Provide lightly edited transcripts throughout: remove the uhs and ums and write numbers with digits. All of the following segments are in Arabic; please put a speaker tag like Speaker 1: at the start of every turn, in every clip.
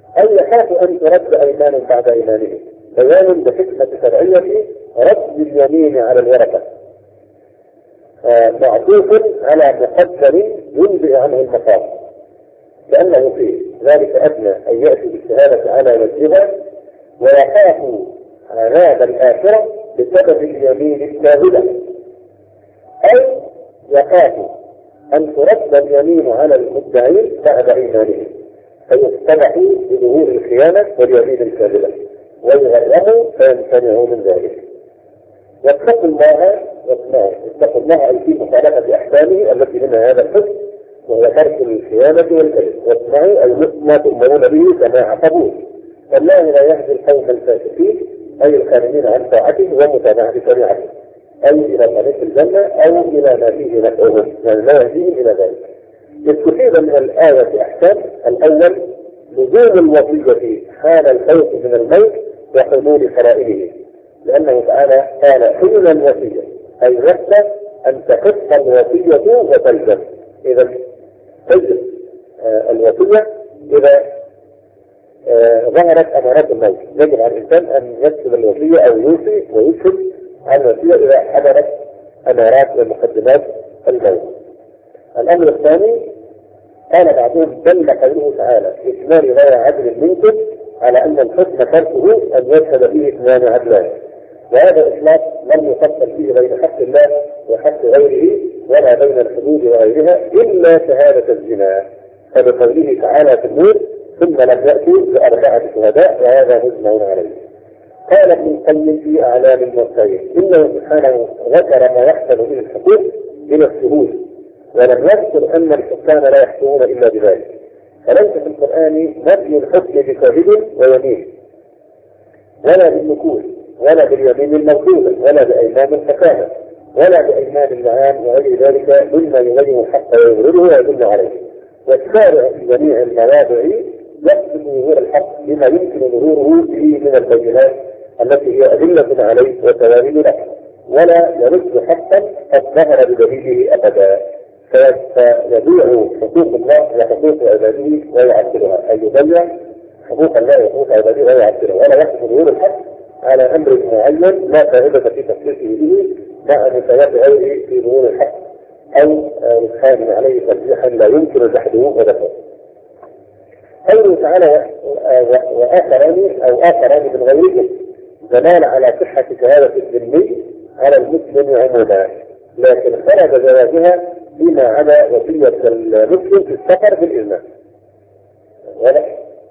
Speaker 1: أو يخاف أن ترد أيمان بعد أيمانه، بيان بحكمة شرعية رد اليمين على الورثة معطوف على مقدر ينبئ عنه المقام، لأنه في ذلك أدنى أن يأتي بالشهادة على وجهها، ويخاف عذاب الآخرة بسبب اليمين الكاذبة، أو يخاف أن ترد اليمين على المدعين بعد إيمانهم فيفتتحوا بظهور الخيانة واليمين الكاذبة ويغرموا فيمتنعوا من ذلك. واتقوا الله واسمعوا، اتقوا الله أي في مخالفة أحكامه التي منها هذا الحكم وهو ترك الخيانة والكذب، واسمعوا أي ما تؤمرون به سماع قبول، والله لا يهدي القوم الفاسقين أي الخارجين عن طاعته ومتابعة شريعته، أي إلى طريق الجنة أو إلى ما فيه نفعهم، يعني لا يهديهم إلى ذلك. استفيد من الآية أحكام: الأول لزوم الوصية حال الخوف من الموت وحلول فرائله، لأنه تعالى قال حين الوصية أي نفسه أن تخف الوصية وتلزم. إذا تجب الوصية إذا ظهرت أمارات الموت، يجب على الإنسان أن يكتب الوصية أو يوصي ويشهد عن الوصية إذا حضرت أمارات ومقدمات الموت. الأمر الثاني قال بعضهم دل قوله تعالى اثنان ذوي عدل منكم على أن الحكم تركه أن يشهد فيه اثنان عدلان، وهذا إطلاق لم يفصل فيه بين حق الله وحق غيره ولا بين الحدود وغيرها إلا شهادة الزنا، فبقوله تعالى في النور ثم لم يأتوا بأربعة شهداء وهذا مجمع عليه. قال ابن القيم في أعلام المرسلين إنه سبحانه ذكر ما يحصل به الحقوق من الشهود، ولم يذكر أن الحكام لا يحكمون إلا بذلك، فليس في القرآن نفي الحكم بكاذب ويمين ولا بالنكول ولا باليمين الموجودة ولا بأيمان الحكامة ولا بأيمان اللعان وغير ذلك مما يبين الحق ويغرره ويدل عليه. والشارع في جميع المواضع يقصد ظهور الحق بما يمكن ظهوره به من البينات التي هي أدلة عليه وتوابين له، ولا يرد حقا قد ظهر بدليله أبدا، فيبيع حقوق الله وحقوق عباده ويعدلها، أي يبيع حقوق الله وحقوق عباده ويعدلها، ولا يحكم ظهور الحق على أمر معين لا فائدة في تخصيصه به مع نفايات غيره في ظهور الحق أو إدخال عليه ترجيحا لا يمكن جحده ودفعه. قوله تعالى وآخران من غيرهم دلالة على صحة شهادة الذمي على المسلم عموما، لكن خرج زواجها فيما عدا وصية المسلم في السفر بالإذن، ولا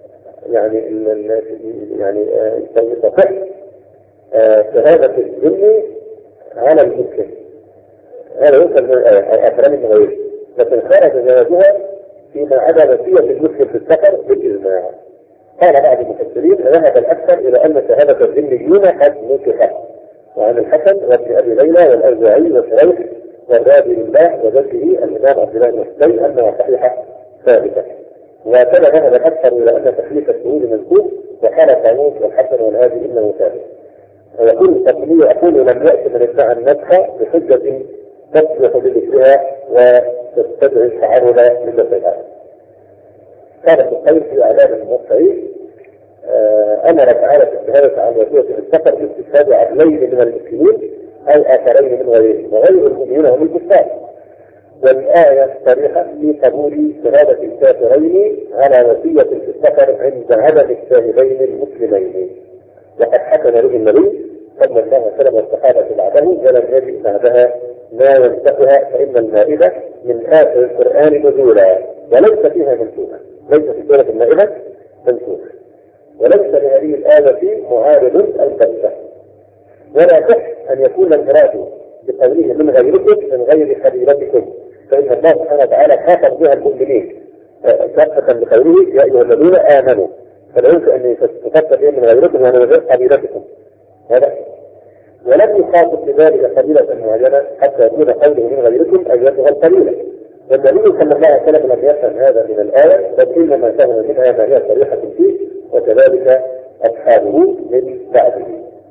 Speaker 1: يعني تصح شهادة الذمي على المسلم، هذا يوصل من آخران من غيره، لكن خرج زواجها فيما عدا وصية المسلم في السفر بالإجماع. قال بعض المفسرين ذهب الأكثر إلى أن شهادة الذميين قد نسخت، وعن الحسن وابن أبي ليلى والأوزاعي وشريح والرابي الله وجده الإمام عبد الله بن حسين أنها صحيحة ثابتة. وكذا ذهب الأكثر إلى أن تحليف الشهود منسوخ، وقال طاووس والحسن والهادي إنه ثابت. ويقول التقنية أقول لم يأتي من ادعى النسخ بحجة تصلح بذكرها وتستدعي التعرض للصحة. كان القيم في أعلام الموقعين أمر تعالى في الشهادة عن وصية السفر باستشهاد عدلين من المسلمين أو آخرين من غيرهم، وغير المؤمنين هم الكفار. والآية صريحة في قبول شهادة الكافرين على وصية في السفر عند عدد الشاهدين المسلمين، وقد حكم به النبي صلى الله عليه وسلم والصحابة بعده ولم يجد بعدها ما ينسخها، فإن المائدة من آخر القرآن نزولا وليس فيها منسوخة، ليس في سورة المائدة منسوخ، وليس لهذه الآية معارض البتة. ولا صح أن يكون المراد بقوله من غيركم من غير خليلتكم، فإن الله سبحانه وتعالى خاطب بها المؤمنين كافة بقوله يا أيها الذين آمنوا، فلا يمكن أن تفسر به من غيركم يعني من غير قبيلتكم هذا، ولم يخاطب بذلك قبيلة معينة حتى يكون قوله من غيركم أيتها القبيلة. والنبي صلى الله عليه وسلم لم يفهم هذا من الآية، بل إنما فهم منها ما هي صريحة فيه، وكذلك أصحابه من بعده.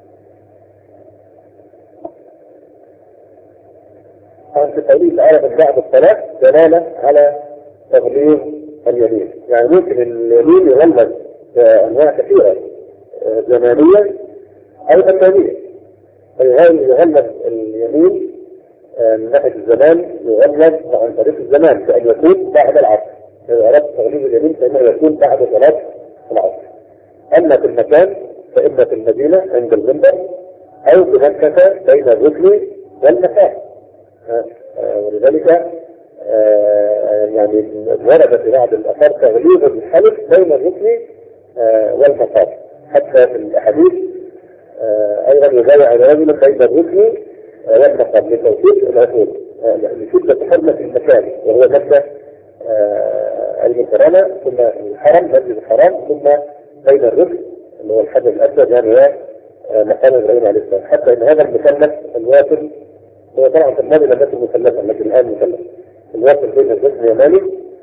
Speaker 1: في قوله تعالى من بعد الصلاة دلالة على تغليظ اليمين، يعني ممكن اليمين يغلظ أنواع كثيرة زمانية أو مكانية. يغلب اليمين من ناحية الزمان يغلب عن طريق الزمان فأن يكون بعد العصر. إذا أردت تغليب اليمين فإنه يكون بعد صلاة العصر. أما في المكان فإما في المدينة عند المنبر أو في مكة بين الركن والمكان. ولذلك يعني ورد في بعض الآثار تغليب الحلف بين الركن والمكان، حتى في الأحاديث أيضا يبايع الرجل بين الركن والمكان لتوثيق العقول لشدة حرمة المكان وهو مكة المكرمة ثم الحرم مسجد الحرام ثم بين الركن اللي هو الحجر الأسود يعني مكان إبراهيم عليه السلام. حتى إن هذا المثلث الواصل هو طبعا في الماضي لم يكن مثلثا لكن الآن مثلث الواصل بين الركن اليماني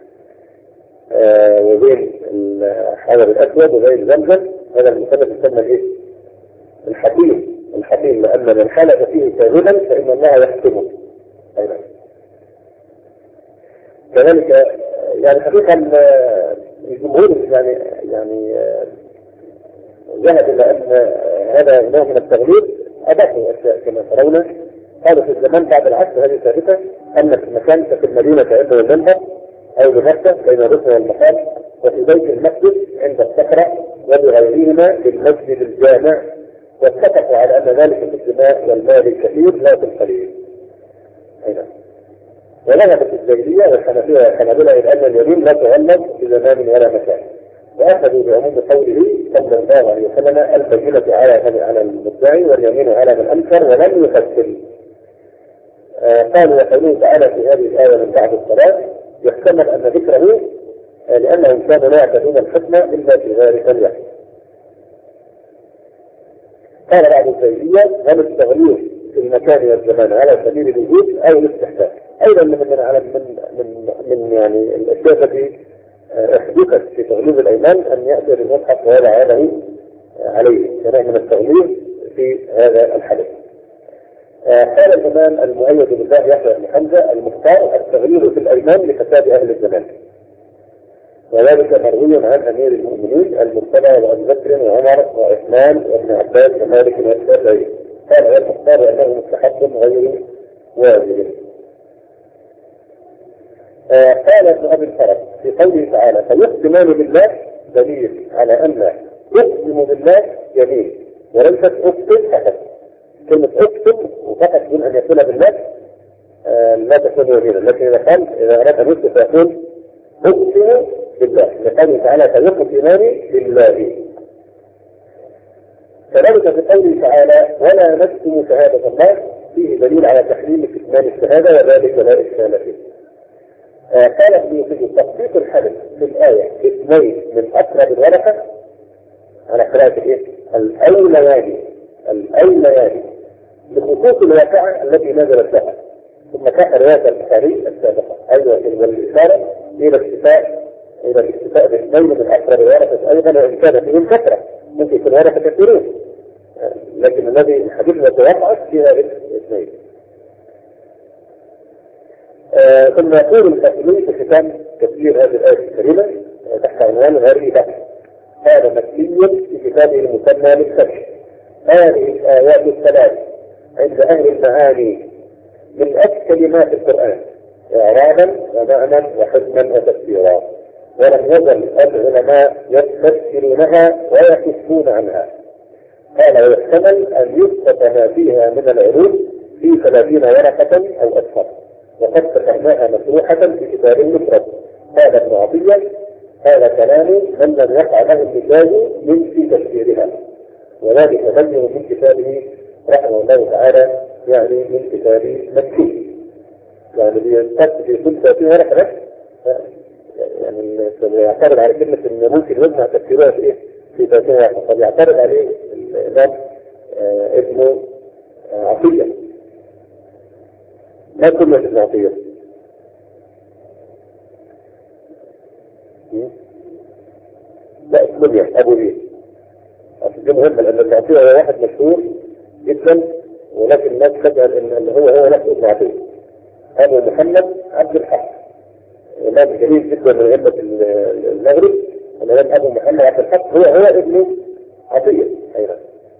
Speaker 1: وبين الحجر الأسود وبين زمزم. هذا المثلث يسمى الايه؟ الحكيم لأن من حلف فيه كاذبا فإن الله يحكمه. أيضا كذلك يعني حقيقة الجمهور يعني ذهب إلى أن هذا نوع من التغليب أضافوا أشياء كما ترون. قالوا في الزمان بعد العصر هذه ثابتة أن في المكان في المدينة كعند المنبر أو بمكة بين الركن والمقام وفي بيت المسجد عند الصخرة وبغيرهما بالمسجد الجامع، واتفقوا على أن ذلك في الدماء والمال الكثير لا في القليل. أيضا وذهبت الزيدية والحنفية والحنابلة إلى أن اليمين لا تغلب في زمان ولا مكان، وأخذوا بعموم قوله صلى الله عليه وسلم البينة على المدعي واليمين على من أنكر ولم يفسر. قالوا وقوله تعالى في هذه الآية من بعد الصلاة يحتمل أن ذكره لأنهم كانوا لا يعتدون الحكمة إلا في ذلك الوقت. قال بعض الزيدية هل التغليظ في المكان والزمان على سبيل الوجود أو الاستحسان؟ أيضا من يعني الأشياء التي احدثت في تغليظ الأيمان أن يأتي بالمصحف ويضع يده عليه كنوع من التغليظ في هذا الحدث. قال الإمام المؤيد بالله يحيى بن حمزة المختار التغليظ في الأيمان لفساد أهل الزمان، وذلك مروي عن أمير المؤمنين المرتضى وأبي بكر وعمر وعثمان وابن عباس ومالك والشافعي. قال المختار أنه مستحب غير واجب. قال ابن أبي الفرج في قوله تعالى فيقسمان بالله دليل على أن يقسم بالله يمين وليست أقسم فقط. كلمة أقسم وفقط دون أن يكون بالله لا تكون يمينا، لكن إذا أراد أن يقسم فيقول أقسم بالله لقوله تعالى فيقسمان بالله. كذلك في قوله تعالى ولا نكتم شهادة الله فيه دليل على تحريم كتمان الشهادة وذلك لا إشكال فيه. قال ابن يوسف تطبيق الحدث في الآية اثنين من أقرب الورقة على قراءة ايه؟ الأوليان بخصوص الواقعة التي نزلت لها، ثم كان رواية البخاري السابقة أيضا والإشارة إلى الاكتفاء باثنين من أقرب الورقة أيضا، وإن كان فيهم كثرة ممكن يكون ورقة كثيرين، لكن الذي الحديث وقعت فيها اثنين. ثم يقول المسلمين في ختام تفسير هذه الآية الكريمة تحت عنوان غريبة هذا مكي في كتابه المسمى بالفتح. هذه الآيات الثلاث عند أهل المعاني من أشكل ما في القرآن إعرابا ومعنى وحكما وتفسيرا، ولم يزل العلماء يستفسرونها ويكفون عنها. قال ويحتمل أن يسقط ما فيها من العلوم في 30 ورقة أو أكثر، وقد فتحناها مفتوحة في كتاب مفرد. قال ابن عطية هذا كلام من لم يقع له المجاز من في تفسيرها، وذلك مبين من كتابه رحمه الله تعالى يعني من كتاب مكي، يعني بينتقد في كل 30 ورقة يعني يعترض على كلمة ان ممكن يجمع تفسيرها في ايه؟ في 30 ورقة. قد يعترض عليه الإمام ابن عطية ما كل ابن عطية لا اسمه أبو ليه دي مهمة، لأن ابن عطية هو واحد مشهور جدا ولكن الناس تجعل ان هو نفسه ابن عطية. أبو محمد عبد الحق إمام جليل جدا من أئمة المغرب الإمام أبو محمد عبد الحق هو ابن عطية أيضا.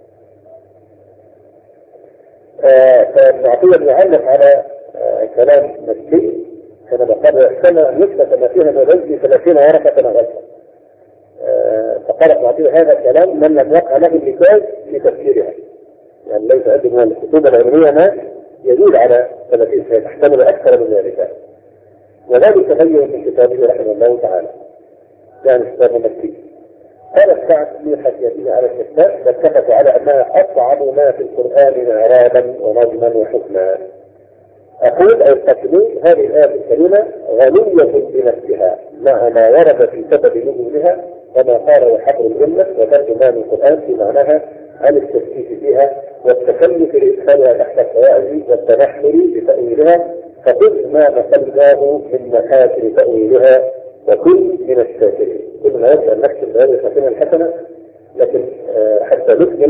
Speaker 1: فابن عطية يعلق على كلام مكي حينما قال سنة نسبة ما فيها من رجل 30 ورقة غلطة. فقال ابن عطية هذا الكلام من لم يقع له النكاز في تفسيرها، يعني ليس أدب من الكتب العلمية ما يدل على 30 فيحتمل أكثر من ذلك. وذلك تبين في كتابه رحمه الله تعالى، يعني كتاب مكي. قال السعد في حاشيته على الكتاب واتفق على أنها أصعب ما في القرآن إعرابا ونظما وحكما. أقول أي التكميل هذه الآية الكريمة غنية بنفسها مع ما ورد في سبب نزولها وما قاله حبر الأمة وترجمان القرآن في معناها عن التفكيك فيها والتكلف لإدخالها تحت القواعد والتنحل بتأويلها، فخذ ما نقلناه من محاسن تأويلها وكن من الشاكرين. كنا نود أن نكتب هذه الخاتمة الحسنة، لكن حتى نكمل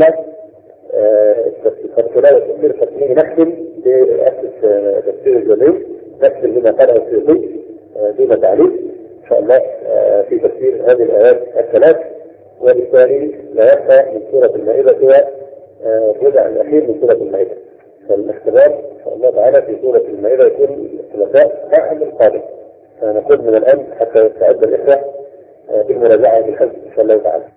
Speaker 1: التفسير التفسير نختم بأسس تفسير الجليل، نختم بما قاله السيوطي دون تعليق إن شاء الله في تفسير هذه الآيات الثلاث. وبالتالي لا يبقى من سورة المائدة سوى الربع الأخير من سورة المائدة. فالاختبار إن شاء الله تعالى في سورة المائدة يكون الثلاثاء العام القادم، فنقول من الآن حتى يستعد الإخوة بالمراجعة بالحفظ إن شاء الله تعالى.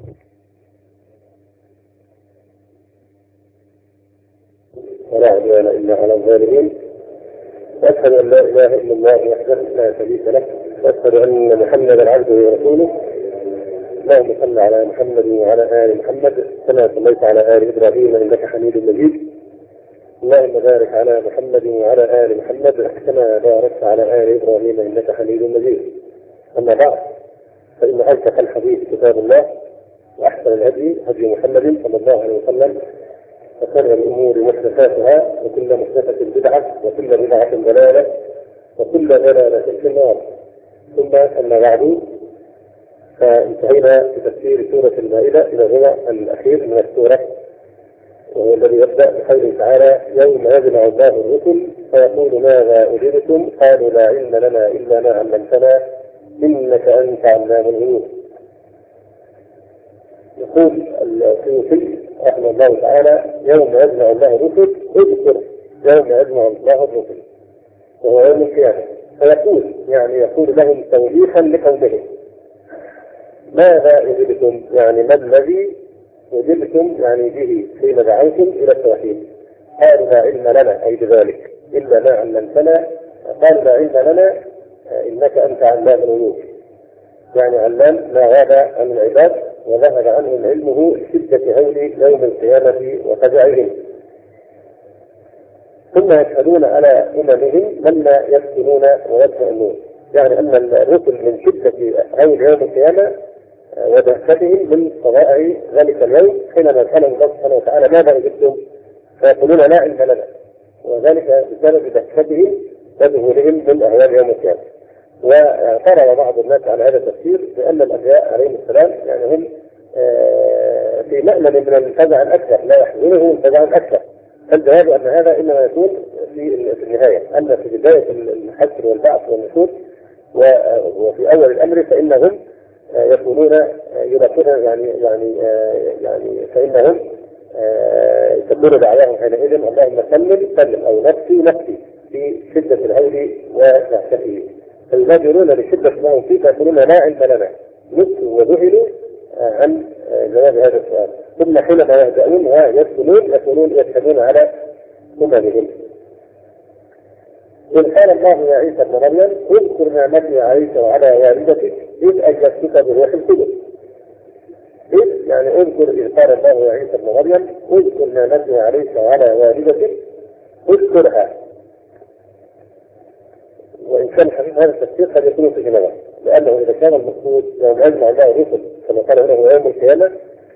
Speaker 1: ولا عدوان إلا على الظالمين، وأشهد أن لا إله إلا الله وحده لا شريك له، وأشهد أن محمدا عبده ورسوله. اللهم صل على محمد وعلى آل محمد كما صليت على آل إبراهيم إنك حميد مجيد. اللهم بارك على محمد وعلى آل محمد كما باركت على آل إبراهيم إنك حميد مجيد. أما بعد، فإن أصدق الحديث كتاب الله، وأحسن الهدي هدي محمد صلى الله عليه وسلم، وشر الأمور محدثاتها، وكل محدثة بدعة، وكل بدعة ضلالة، وكل ضلالة في النار. ثم أما بعد، فانتهينا في تفسير سورة المائدة إلى الربع الأخير من السورة، وهو الذي يبدأ بقوله تعالى: يوم يجمع الله الرسل فيقول ماذا أجبتم؟ قالوا لا علم لنا إلا ما علمتنا إنك أنت علام الغيوب. يقول السيوطي رحمه الله تعالى: يوم يجمع الله الرسل، اذكر يوم يجمع الله الرسل وهو يوم القيامة، فيقول يعني يقول لهم توبيخا لقومهم: ماذا أجبتم؟ يعني ما الذي أجبتم يعني به حين دعوتم إلى التوحيد؟ قالوا لا علم لنا أي بذلك إلا ما علمتنا. قالوا لا علم لنا إنك أنت علام الغيوب، يعني علام ما غاب عن العباد وذهب عنهم علمه لشدة هول يوم القيامة وفزعهم. ثم يشهدون على أممهم من لا يفتنون ويطمئنون، يعني أن الرسل من شدة هول يوم القيامة ودهشتهم من قضاء ذلك اليوم حينما يسألهم الله سبحانه وتعالى ماذا أجبتم؟ فيقولون لا علم لنا، وذلك بسبب دهشتهم وذهولهم من أهوال يوم القيامة. واعترض بعض الناس على هذا التفسير بأن الأنبياء عليهم السلام يعني هم في مأمن من الفزع الأكثر، لا يحزنه الفزع الأكثر. فالجواب أن هذا إنما يكون في النهاية، أما في بداية الحشر والبعث والنشور وفي أول الأمر فإنهم يكونون يلقون يعني فإنهم تكون دعواهم حينئذ اللهم سلم أو نفسي في شدة الهول ودهشته. فيبادرون لشدة ما هم فيه فيقولون لا علم لنا، نسوا وذهلوا عن جواب هذا السؤال. ثم حينما يهدؤون ويسكنون يشهدون على أممهم. إذ قال الله يا عيسى ابن مريم اذكر نعمتي عليك وعلى والدتك إذ أيدتك بروح القدس. إذ يعني اذكر إذ قال الله يا عيسى ابن مريم اذكر نعمتي عليك وعلى والدتك، اذكرها. وإن كان حديث هذا التفسير قد يكون في نظر، لأنه إذا كان المقصود يوم يجمع الله الرسل كما قال هنا هو يوم القيامة،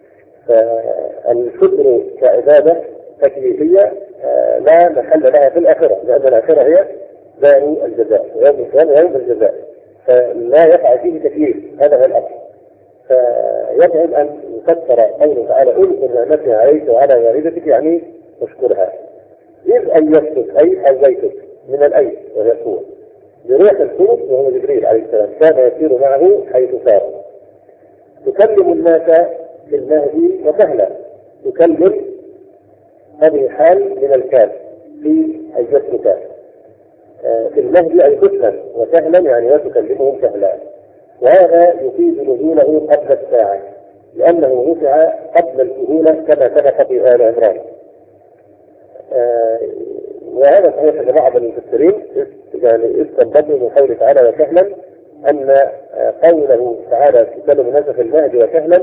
Speaker 1: فالشكر كعبادة تكليفية لا محل لها في الآخرة، لأن الآخرة هي دار الجزاء، ويوم القيامة يوم الجزاء، فلا يقع فيه تكليف، هذا هو الأصل. فيجب أن يفسر قوله تعالى اذكر نعمتي عليك وعلى والدتك يعني اشكرها. إذ أيدتك أي حويتك من الأيد وهي القوة بروح القدس وهو جبريل عليه السلام، كان يسير معه حيث سار. تكلم الناس في المهدي وكهلا. تكلم هذه حال من الكاف في أجلسك في المهدي أي طفلا، وكهلا يعني لا تكلمهم كهلا. وهذا يفيد نزوله قبل الساعة لأنه رفع قبل الكهولة كما سبق في آل عمران. وهذا صحيح أن بعض المفسرين يعني استنبطوا من قوله تعالى وكهلا أن قوله تعالى تكلم الناس في المهدي وكهلا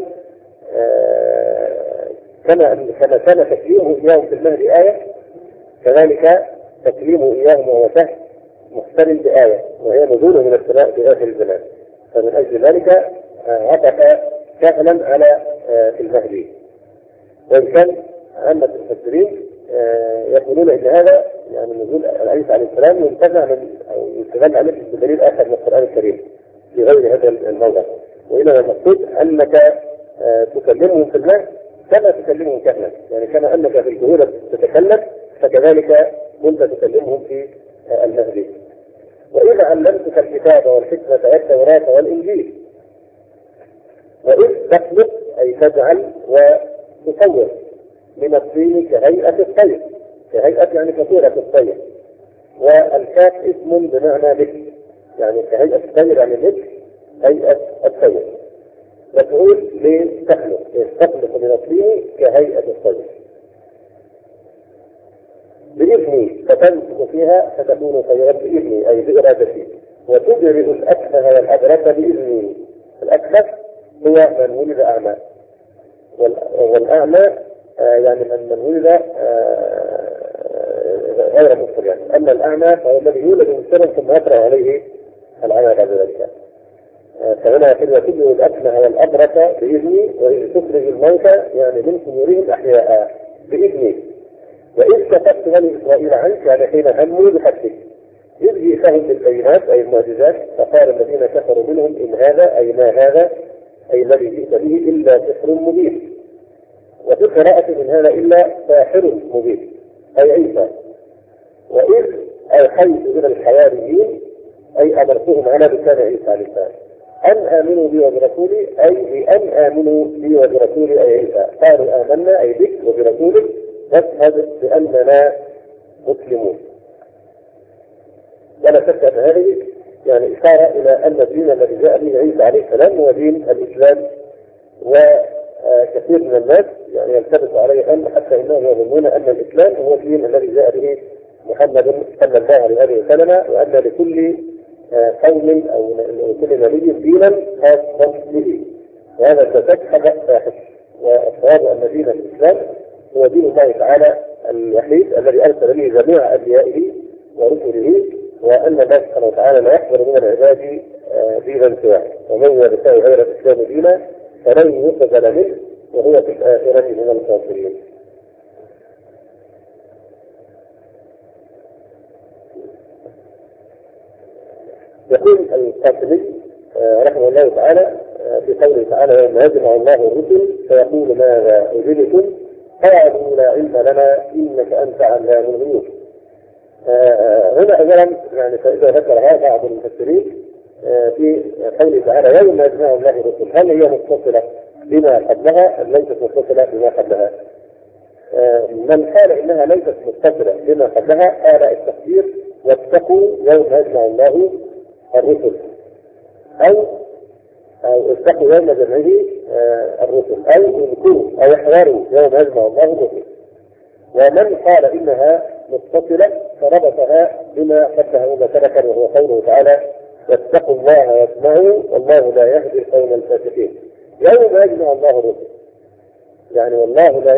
Speaker 1: كما كان تكليمه إياهم في المهدي آية، كذلك تكليمه إياهم وهو كهل محتمل بآية وهي نزوله من السماء في آخر الزمان. فمن أجل ذلك عطف كهلا على في المهدي. وإن كان عامة المفسرين يقولون إن هذا يعني نزول عيسى عليه السلام ينتفع من أو يستدل عليه بدليل آخر من القرآن الكريم في غير هذا الموضع. وإنما المقصود أنك تكلمهم في المهد كما تكلمهم كهلا، يعني كما أنك في الكهولة تتكلم فكذلك كنت تكلمهم في المهدي. وإذا علمتك الكتاب والحكمة والتوراة والإنجيل. وإذ تخلق أي تجعل وتصور من الطين كهيئة الطير، كهيئة يعني كثيرة الطير، والكاف اسم بمعنى مثل، يعني كهيئة الطير يعني مثل هيئة الطير. مفعول لتخلق، تخلق من الطين كهيئة الطير بإذني فتنفخ فيها فتكون طيرا بإذني أي بإرادتي. وتجرئ الأكمه والأبرص بإذني. الأكمه هو من ولد أعمى، والأعمى يعني من ولد غير مبصر يعني. أما الأعمى فهو الذي يولد مبصرا ثم يطرأ عليه العمى بعد ذلك. فهنا يقول وتجرئ الأكمه والأبرص بإذني وإذ تخرج الموتى يعني من قبورهم أحياء بإذني. وإذ كتبت بني إسرائيل عنك يعني حين هموا بحثك إذ جئتهم بالبينات أي المعجزات فقال الذين كفروا منهم إن هذا أي ما هذا أي الذي جئت به إلا سحر مبين. وفي قراءة من هذا إلا ساحر مبين أي عيسى. وإذ أوحيت إلى الحواريين أي أمرتهم على لسان عيسى عليه السلام أن آمنوا بي وبرسولي أي بأن آمنوا بي وبرسولي أي عيسى. قالوا آمنا أي بك وبرسولك نشهد بأننا مسلمون. ولا شك أن هذه يعني إشارة إلى أن الدين الذي جاء به عيسى عليه السلام هو دين الإسلام. وكثير من الناس يعني يلتبس عليه أن حتى إنهم يظنون أن الإسلام هو الدين الذي جاء به محمد صلى الله عليه وسلم، وأن لكل قوم أو لكل نبي دينا خاصا به. وهذا الفساد خطأ فاحش، والصواب أن دين الإسلام هو دين الله تعالى الوحيد الذي أرسل به جميع أنبيائه ورسله، وأن الله سبحانه وتعالى لا يقبل من العباد دينا سواه. ومن يبتغي غير الإسلام دينا فلن يقبل منه وهو في الآخرة من الخاسرين. يقول القاسمي رحمه الله تعالى في قوله تعالى يوم يجمع الله الرسل فيقول ماذا أجبتم قالوا لا علم لنا إنك أنت علام الغيوب. هنا أولا يعني فإذا ذكرها بعض المفسرين في قوله تعالى يوم يجمع الله الرسل هل هي متصلة بما قبلها أم ليست متصلة بما قبلها؟ من قال إنها ليست متصلة بما قبلها قال التقدير واتقوا يوم يجمع الله الرسل أو اتقوا يوم جمعه الرسل أو انكروا أو احذروا يوم يجمع الله الرسل. ومن قال إنها متصلة فربطها بما قبلها مباشرة وهو قوله تعالى واتقوا الله واسمعوا والله لا يهدي القوم الفاسقين. يوم يجمع الله الرسل يعني والله لا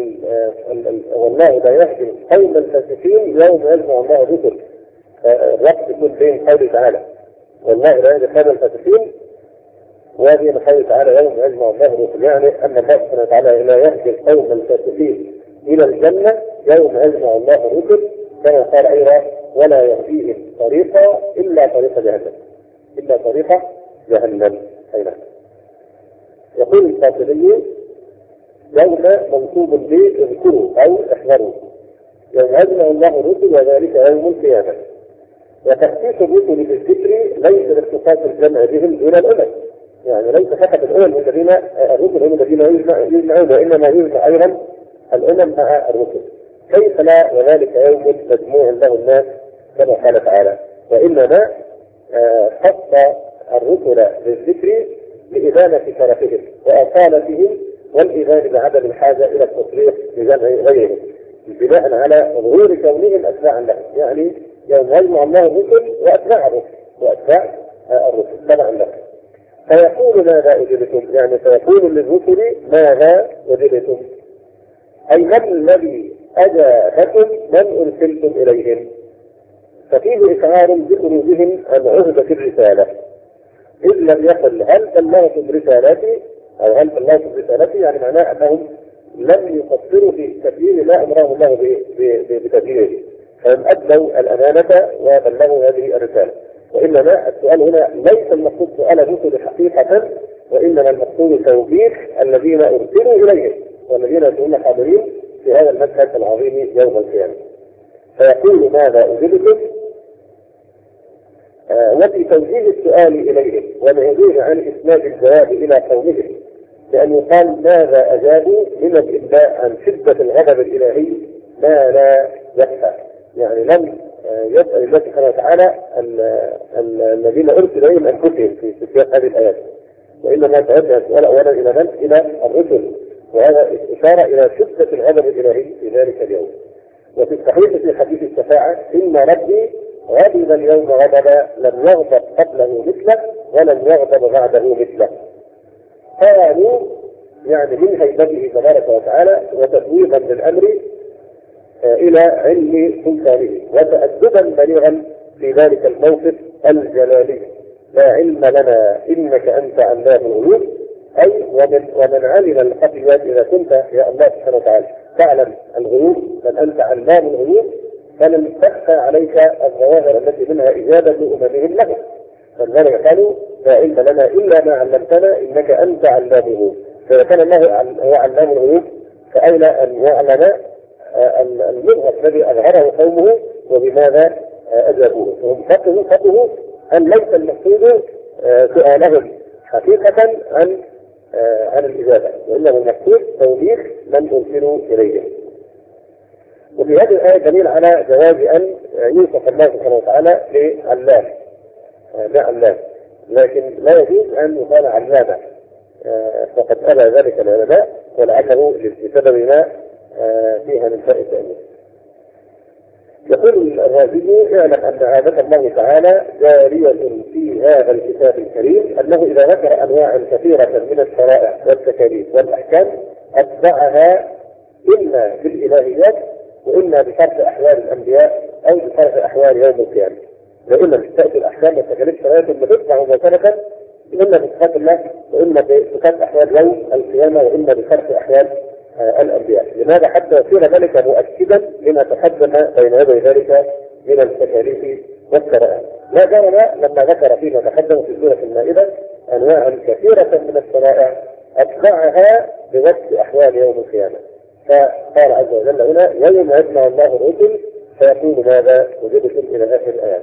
Speaker 1: يهدي القوم الفاسقين يوم يجمع الله الرسل. الربط يكون بين قوله تعالى والله لا يهدي القوم الفاسقين وبين قوله تعالى يوم يجمع الله الرسل، يعني أن الله سبحانه وتعالى لا يهدي القوم الفاسقين إلى الجنة يوم يجمع الله الرسل، كما قال أيضا ولا يهديهم طريقا إلا طريق جهنم إلا طريق جهنم. أيضا يقول القاسمي يوم منصوب به اذكروا أو احذروا يوم يجمع الله الرسل وذلك يوم القيامة. وتخصيص الرسل بالذكر ليس لاختصاص الجمع بهم دون الأمم، يعني ليس فقط الأمم الذين الرسل هم الذين يجمعون، وإنما يجمع أيضا الأمم مع الرسل. كيف لا وذلك يوم مجموع له الناس كما قال تعالى: وإنما خص الرسل بالذكر لإبانة شرفهم وأصالتهم والإيمان بعدم الحاجة إلى التصريح بجمع غيرهم بناء على ظهور كونهم أتباعا لهم. يعني يوم يجمع الله الرسل وأتباع الرسل الرسل تبعا لهم. فيقول ماذا أجبتم؟ يعني فيقول للرسل ماذا أجبتم؟ أي من الذي أجابكم من أرسلتم إليهم؟ ففيه إشعار بخروجهم عن عهدة الرسالة، إذ لم يقل هل بلغتم رسالتي أو هل بلغتم رسالتي، يعني معناه أنهم لم يقصروا في تبليغ ما أمرهم الله بتبليغه، فهم أدوا الأمانة وبلغوا هذه الرسالة. وإنما السؤال هنا ليس المقصود سؤال الرسل حقيقة، وإنما المقصود توبيخ الذين أرسلوا إليهم والذين يكونون حاضرين في هذا المشهد العظيم يوم القيامة. فيقول ماذا أجبتم؟ وفي توجيه السؤال إليهم والعدول عن إسناد الجواب إلى قومهم، لأن يقال ماذا أجابوا من الإنباء عن شدة الغضب الإلهي ما لا يخفى. يعني لم يسأل الله سبحانه وتعالى الذين أرسل إليهم أنفسهم في سياق هذه الآيات، وإنما توجه السؤال أولا إلى من؟ إلى الرسل، وهذا إشارة إلى شدة الغضب الإلهي في ذلك اليوم. وفي الصحيح في حديث الشفاعة: إن ربي غضب اليوم غضبا لم يغضب قبله مثله ولم يغضب بعده مثله. قالوا يعني من هيبته تبارك وتعالى وتفويضا للأمر إلى علم سلطانه وتأدبا بليغا في ذلك الموقف الجلالي: لا علم لنا إنك أنت علام الغيوب. أي ومن علم الخفيات إذا كنت يا الله سبحانه وتعالى تعلم الغيوب، بل أنت علام الغيوب، فلم تخفى عليك الظواهر التي منها إجابة أممهم له. فلذلك قالوا لا علم لنا إلا ما علمتنا إنك أنت علام الغيوب. فإذا كان الله هو علام الغيوب فأين أن يعلم المظهر الذي أظهره قومه وبماذا أجابوه؟ فهم فقهوا أن ليس المقصود سؤالهم حقيقة عن الإجابة، وإنما المقصود توبيخ من أرسلوا إليهم. وفي هذه الآية دليل على جواز أن يوصف الله سبحانه وتعالى بعلام، لكن لا يجوز أن يقال علامة، فقد أبى ذلك العلماء ولعله بسبب ما فيها من فائدة التأمين. يقول الرازي: اعلم أن عادة الله تعالى جارية في هذا الكتاب الكريم، أنه إذا ذكر أنواعا كثيرة من الشرائع والتكاليف والأحكام أتبعها إما بالإلهيات وإما بشرح أحوال الأنبياء أو بشرح أحوال يوم القيامة. وإما بتأتي الأحكام والتكاليف شرائع بتطلع مباشرة إما بصفات الله وإما بصفات أحوال يوم القيامة وإما بشرح أحوال الأنبياء. لماذا؟ حتى يصير ذلك مؤكدا لما تقدم بين يدي ذلك من التكاليف والشرائع. لا جرم لما ذكر فيما تقدم في سورة المائدة أنواعا كثيرة من الشرائع أتبعها بوصف أحوال يوم القيامة. فقال عز وجل هنا: يوم يجمع الله الرسل فيقول ماذا أجبتم إلى آخر الآيات.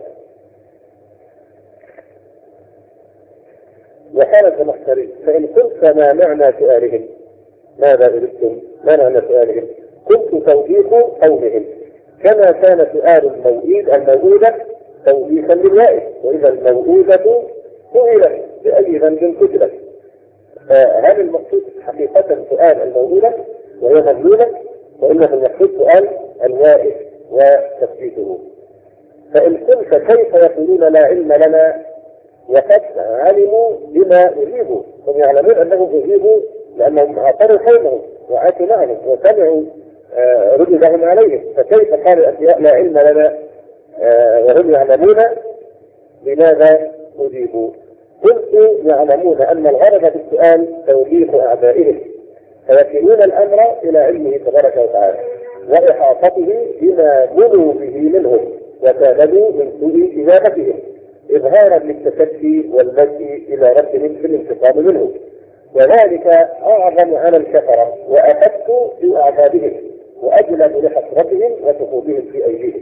Speaker 1: وقال الزمخشري: فإن قلت ما معنى سؤالهم ماذا أجبتم؟ ما معنى سؤالهم؟ قلت توبيخ قومهم، كما كان سؤال الموئودة توبيخا للوائد، وإذا الموئودة سئلت بأي ذنب قتلت. هل المقصود حقيقة سؤال الموئودة وهي مظلومة، وإنما المقصود سؤال الوائد وتثبيته؟ فإن قلت كيف يقولون لا علم لنا وقد علموا بما أجيبوا؟ هم يعلمون أنهم أجيبوا لأنهم عاصروا قومهم وعاشوا معهم وسمعوا ردودهم عليهم، فكيف قال الأنبياء لا علم لنا وهم يعلمون بماذا أجيبوا؟ قلت يعلمون أن الغرض في السؤال توبيخ أعدائهم، فيكلون الأمر إلى علمه تبارك وتعالى وإحاطته بما بلوا به منهم وكانوا من سوء إجابتهم، إظهارا للتشكي واللجء إلى ربهم في الانتقام منهم، وذلك أعظم على الكفرة وأخف في أعذابهم وأجلب لحسرتهم وسقوطهم في أيديهم،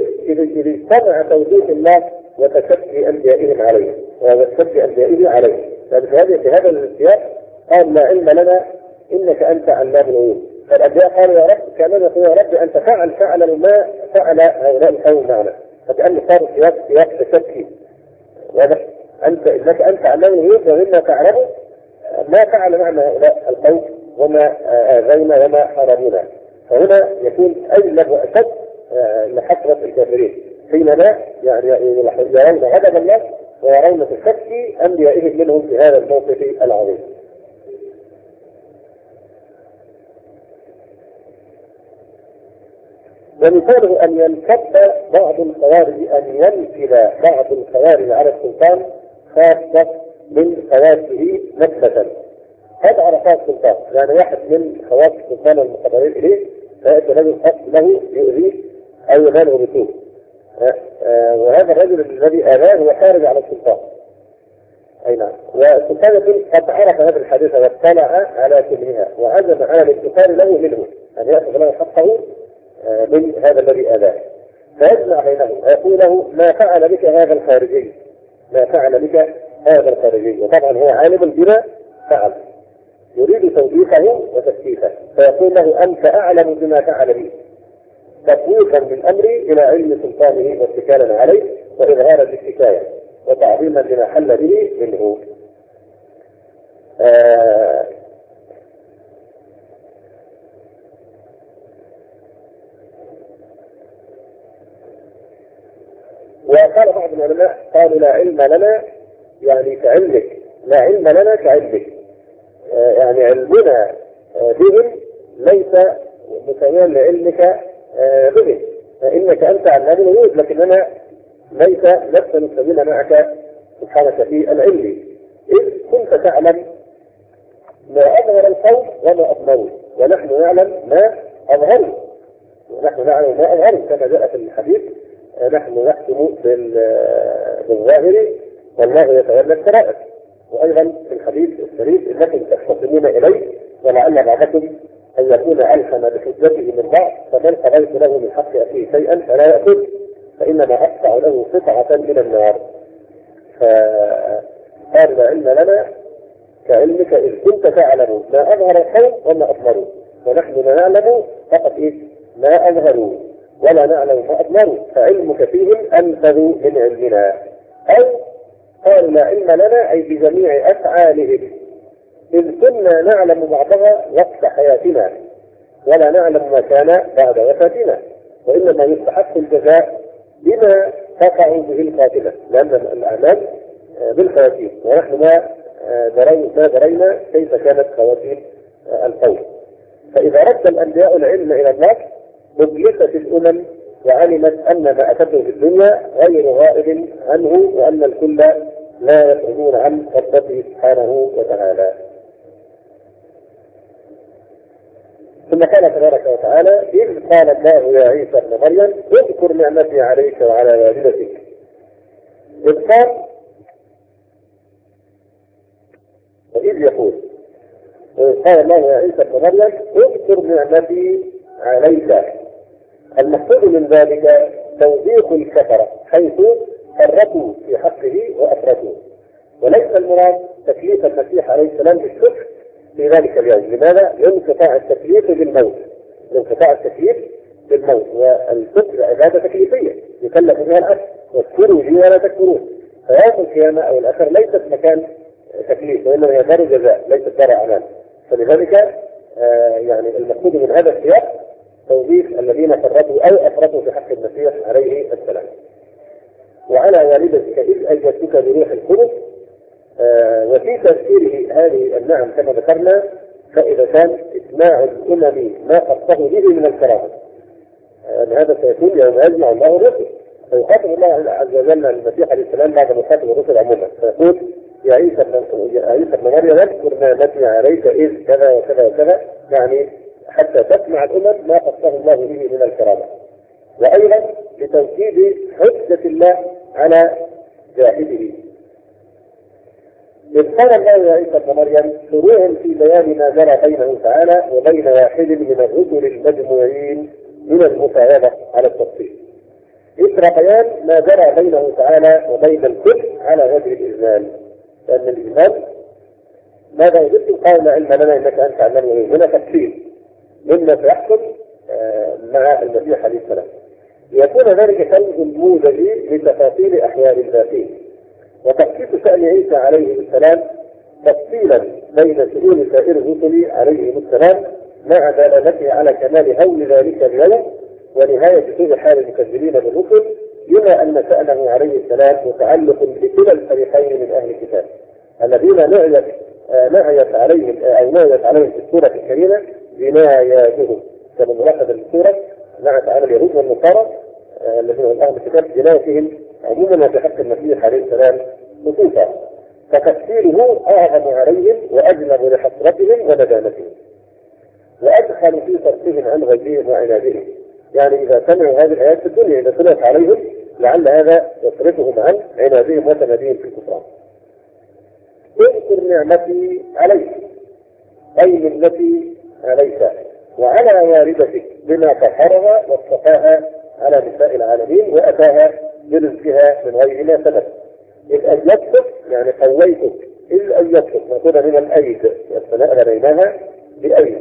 Speaker 1: إذ اجتمع توبيخ الله وتشكي أنبيائهم عليه يعني في هذا السياق قال لا علم لنا إنك أنت علام الغيوب. فالأنبياء قالوا يا رب كأننا يقول يا رب أنت فعل ما فعل هؤلاء القوم معنا، فكأن صار سياق تشكي. واضح؟ إنك أنت علام الغيوب ومما تعلم ما فعل معنا هؤلاء القوم وما آذينا وما حرمونا. فهنا يكون أجلب وأشد لحسرة الكافرين حينما يعني يرون غضب الله ويرون تشكي أنبيائهم منهم في هذا الموقف العظيم. ومثاله أن ينكب بعض الخوارج، أن ينكب بعض الخوارج على السلطان خاصة من خوارجه نكبة. هذا على خاص السلطان، يعني واحد من خواص السلطان المقربين إليه فيأتي رجل خاص له يؤذيه أو يناله بسوء، وهذا الرجل الذي آذاه هو خارج على السلطان. أي نعم. والسلطان يقول قد عرف هذا الحديث واطلع على كلها وعزم على الانتصار له منه، أن يأخذ له حقه من هذا الذي آذاه، فيجمع بينهم ويقول له ما فعل بك هذا الخارجي، ما فعل بك هذا الخارجي. وطبعا هو عالم بما فعل، يريد توبيخه وتسكيفه، فيقول له أنت أعلم بما فعل به، تفويضا من أمري إلى علم سلطانه واتكالا عليه وإظهارا للحكاية وتعظيما لما حل به منه. وقال بعض العلماء قالوا لا علم لنا يعني كعلمك، لا علم لنا كعلمك، يعني علمنا بهم ليس مساويا لعلمك بهم، إنك أنت علام الغيوب لكننا ليس نفس نسوينا معك سبحانك في العلم، إذ كنت تعلم ما أظهر القوم وما أظهروا ونحن نعلم ما أظهروا، ونحن نعلم ما أظهروا كما جاء في الحديث نحن نحكم بالظاهر والله يتولى السرائر. وأيضا في الحديث الشريف إنكم تختصمون إليه ولعل بعضكم أن يكون ألحم بحجته من بعض، فمن قضيت له من حق أخيه شيئا فلا يأخذ فإنما أقطع له قطعة من النار. فقال لا علم لنا كعلمك إذ كنت تعلم ما أظهر القوم وما أظهروا ونحن نعلم فقط ما أظهروا ولا نعلم ما أظهروا فعلمك فيهم أنفذ من علمنا. أو قال لا علم لنا أي بجميع أفعالهم إذ كنا نعلم بعضها وقت حياتنا ولا نعلم ما كان بعد وفاتنا، وإنما يستحق الجزاء بما تقع به الخاتمة، لأن الأعمال بالخواتيم ونحن ما درينا كيف كانت خواتيم القوم. فإذا رد الأنبياء العلم إلى الله مجلسة الأمم وعلمت أن ما أتته في الدنيا غير غائب عنه وأن الكل لا يخرجون عن قدرته سبحانه وتعالى. ثم قال تبارك وتعالى إذ قال الله يا عيسى ابن مريم اذكر نعمتي عليك وعلى والدتك. إذ قال وإذ يقول قال الله يا عيسى ابن مريم اذكر نعمتي عليك. المقصود من ذلك توبيخ الكفرة حيث فرطوا في حقه وأفرطوا، وليس المراد تكليف المسيح عليه السلام بالشكر في ذلك اليوم. لماذا؟ لانقطاع التكليف بالموت، لانقطاع التكليف بالموت، والشكر عبادة تكليفية يكلف بها العبد واذكروا لي ولا تكفرون. فيوم القيامة أو الآخر ليست مكان تكليف وإنما هي دار جزاء ليست دار أعمال. فلذلك يعني المقصود من هذا السياق توبيخ الذين فرطوا أو أفرطوا في حق المسيح عليه السلام. وعلى والدتك إذ أيدتك بروح القدس. وفي تفسيره هذه النعم كما ذكرنا فإذا كان إسماع الأمم ما قصه به من الكرامة، هذا سيكون يوم يجمع الله الرسل فيخاطب الله عز وجل المسيح عليه السلام بعد مخاطب الرسل عموما فيقول يا عيسى ابن مريم اذكر نعمتي عليك إذ كذا وكذا وكذا، يعني حتى تسمع الأمم ما قصه الله به من الكرامة. وأيضا لتوكيد حجة الله على جاهده. إذ قال الله يا عيسى ابن مريم شروع في بيان ما جرى بينه تعالى وبين واحد من الرسل المجموعين من المفاوضة على التفصيل، إثر بيان ما جرى بينه تعالى وبين الكل على وجه الإجمال، لأن الإجمال ماذا يجب؟ قال لا علم لنا انك انت علمني. هنا تفصيل مما سيحصل مع المسيح عليه السلام، ليكون ذلك كالنموذج لتفاصيل احوال الذاتين، وتخصيص شأن عيسى عليه السلام تفصيلا بين شؤون سائر الرسل عليهم السلام، مع دلالته على كمال هول ذلك اليوم ونهاية سوء حال المكذبين بالرسل، بما أن شأنه عليه السلام متعلق بكلا الفريقين من أهل الكتاب الذين نعيت عليهم في السورة الكريمة بناياتهم، كما ملاحظ السورة نعت على اليهود والنصارى الذين هم أهل الكتاب بناياتهم عموما وفي حق المسيح عليه السلام خصوصا، فتفسيره أعظم عليهم وأجلب لحسرتهم وندامتهم، وأدخل في صرفهم عن غيهم وعنادهم. يعني إذا سمعوا هذه الآيات في الدنيا إذا سمعت عليهم لعل هذا يصرفهم عن عنادهم وتماديهم في الكفران. اذكر نعمتي عليك أي منتي عليك وعلى والدتك بما طهرها واصطفاها على نساء العالمين وأتاها برزقها من غير ما سبب. إذ أيدتك يعني قويتك، إذ أيدتك مأخوذة من الأيد والثناء لديناها بأيد،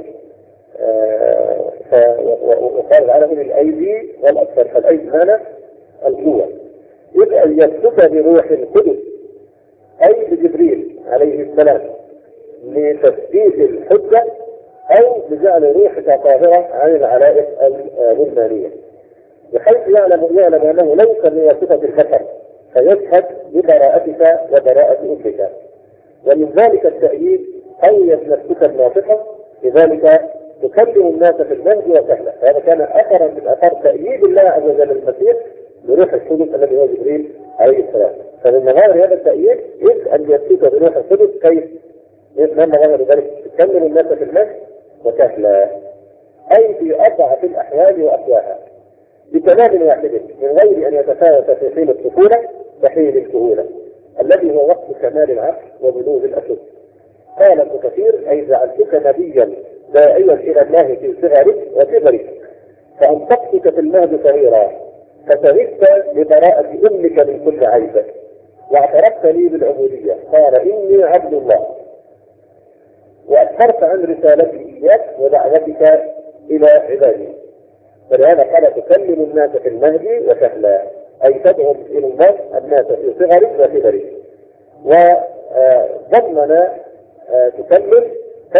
Speaker 1: وقال العالمين الأيدي والأكثر، فالأيد معنى القوة. إذ أيدتك بروح القدس أي بجبريل عليه السلام لتثبيت الحجة أو لجعل روحك طاهرة عن العلائق الغلمانية، بحيث يعلم أنه ليس من صفة البشر فيشهد ببراءتك وبراءة أمك. ومن ذلك التأييد قويت نفسك الناطقة، لذلك تكلم الناس في المهد وسهلا. هذا كان أثرا من أثر تأييد الله عز وجل المسيح بروح القدس الذي هو جبريل عليه السلام. فمن مظاهر هذا التأييد إذ أن يأتيك بروح القدس كيف من مظاهر ذلك تكلم الناس في المهد وسهلا، أي في أضعف الأحوال وأقواها بكلام واحد من غير أن يتفاوت في حين الطفولة وحين الكهولة الذي هو وقت كمال العقل وبلوغ الأشد. قال ابن كثير أي جعلتك نبيا داعيا إلى الله في صغرك وكبرك، فأنطقتك في المهد صغيرا فشهدت ببراءة أمك من كل عيب واعترفت لي بالعبودية. قال إني عبد الله، وأسهرت عن رسالتي إياك ودعوتك إلى عبادي. فلهذا قال تكلم الناس في المهد وسهلا، أي تدعو إلى الله الناس في صغرك وكبرك. وضمن تكلم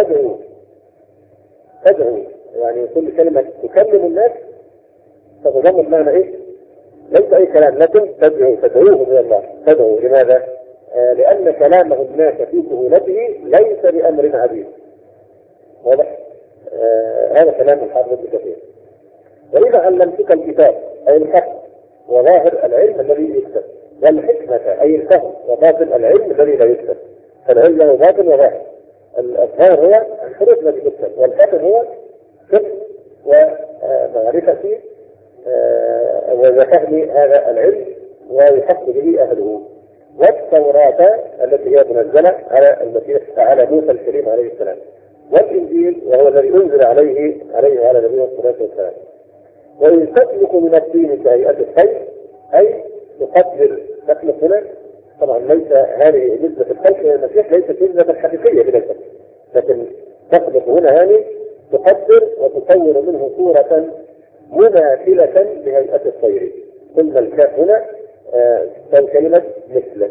Speaker 1: تدعو يعني كل كلمة تكلم الناس تتضمن معنى إيه؟ ليس أي كلام، لكن تدعوهم إلى الله. تدعو لماذا؟ لأن كلامه الناس في سهولته ليس بأمر عجيب. واضح؟ هذا كلام الحافظ ابن كثير. وإذا علمتك الكتاب أي الحق وظاهر العلم الذي يكتب، والحكمة أي الفهم وباطن العلم الذي لا يكتب. فالعلم له باطن وظاهر. الظاهر هو الحروف التي تكتب، والباطن هو فقه ومعرفة وفهم هذا العلم ويحق به أهله. والتوراة التي هي منزلة على المسيح على موسى الكريم عليه السلام، والإنجيل وهو الذي أنزل عليه وعلى نبيه الصلاة والسلام. وإن تسلك من الدين كهيئة الخير أي تقدر تخلق هنا، طبعا ليس هذه نسبة الخلق إلى المسيح ليست نسبة حقيقية بنفسك، لكن تخلق هنا هذه تقدر وتصور منه صورة مماثلة لهيئة الطير. قلنا الكاف هنا كلمة مثل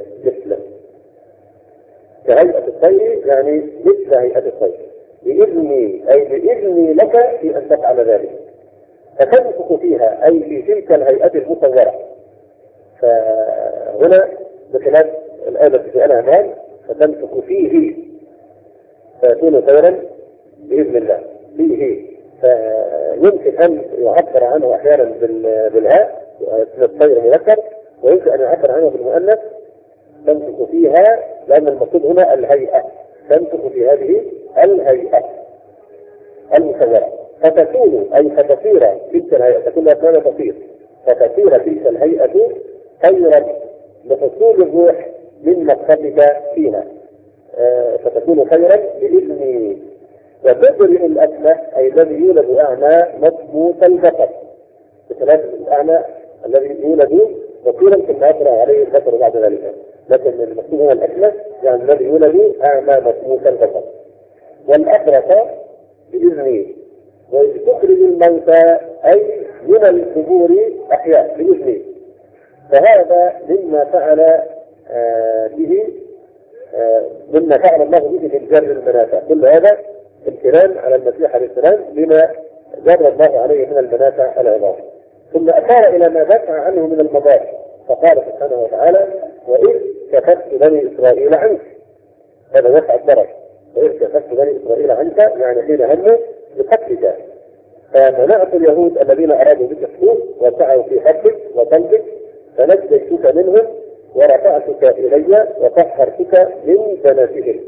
Speaker 1: كهيئة الطير، يعني مثل هيئة الطير، بإذني أي بإذني لك في أن تفعل ذلك، فتنفخ فيها أي في تلك الهيئة المصورة. فهنا بخلاف الآية في آل عمران فتنفخ فيه فيكون طيرا بإذن الله فيه، فيمكن أن يعبر عنه أحيانا بالهاء الطير مذكر، ويمكن أن يعبر عنه بالمؤنث تنفخ فيها، لأن المقصود هنا الهيئة، تنفخ في هذه الهيئة المصورة. فتكون أي فتصير تلك الهيئة، تكون أثناء تصير فتصير تلك الهيئة خيرا لحصول الروح من مقصدك فيها، فتكون خيرا بإذني. وتبرئ الأكمة أي الذي يولد أعمى مضبوط البصر، بخلاف الأعمى الذي يولد بصيرا ثم يطرأ عليه البصر بعد ذلك. لكن المقصود هو الأكمل يعني الذي يولد أعمى مسموكا البصر. والأبرص بإذنه وتخرج الموتى أي من القبور أحياء بإذنه. فهذا مما فعل مما فعل الله به من جر المنافع. كل هذا امتنان على المسيح عليه السلام بما جر الله عليه من المنافع العظام. ثم أشار إلى ما دفع عنه من المضار فقال سبحانه وتعالى: وإذ كففت بني إسرائيل عنك. هذا نفع الضرر. وإذ كففت بني إسرائيل عنك يعني حين هموا بقتلك، فمنعت اليهود الذين أرادوا بك السوء وسعوا في حبك وقلبك فنجيتك منهم ورفعتك إلي وطهرتك من بناتهم.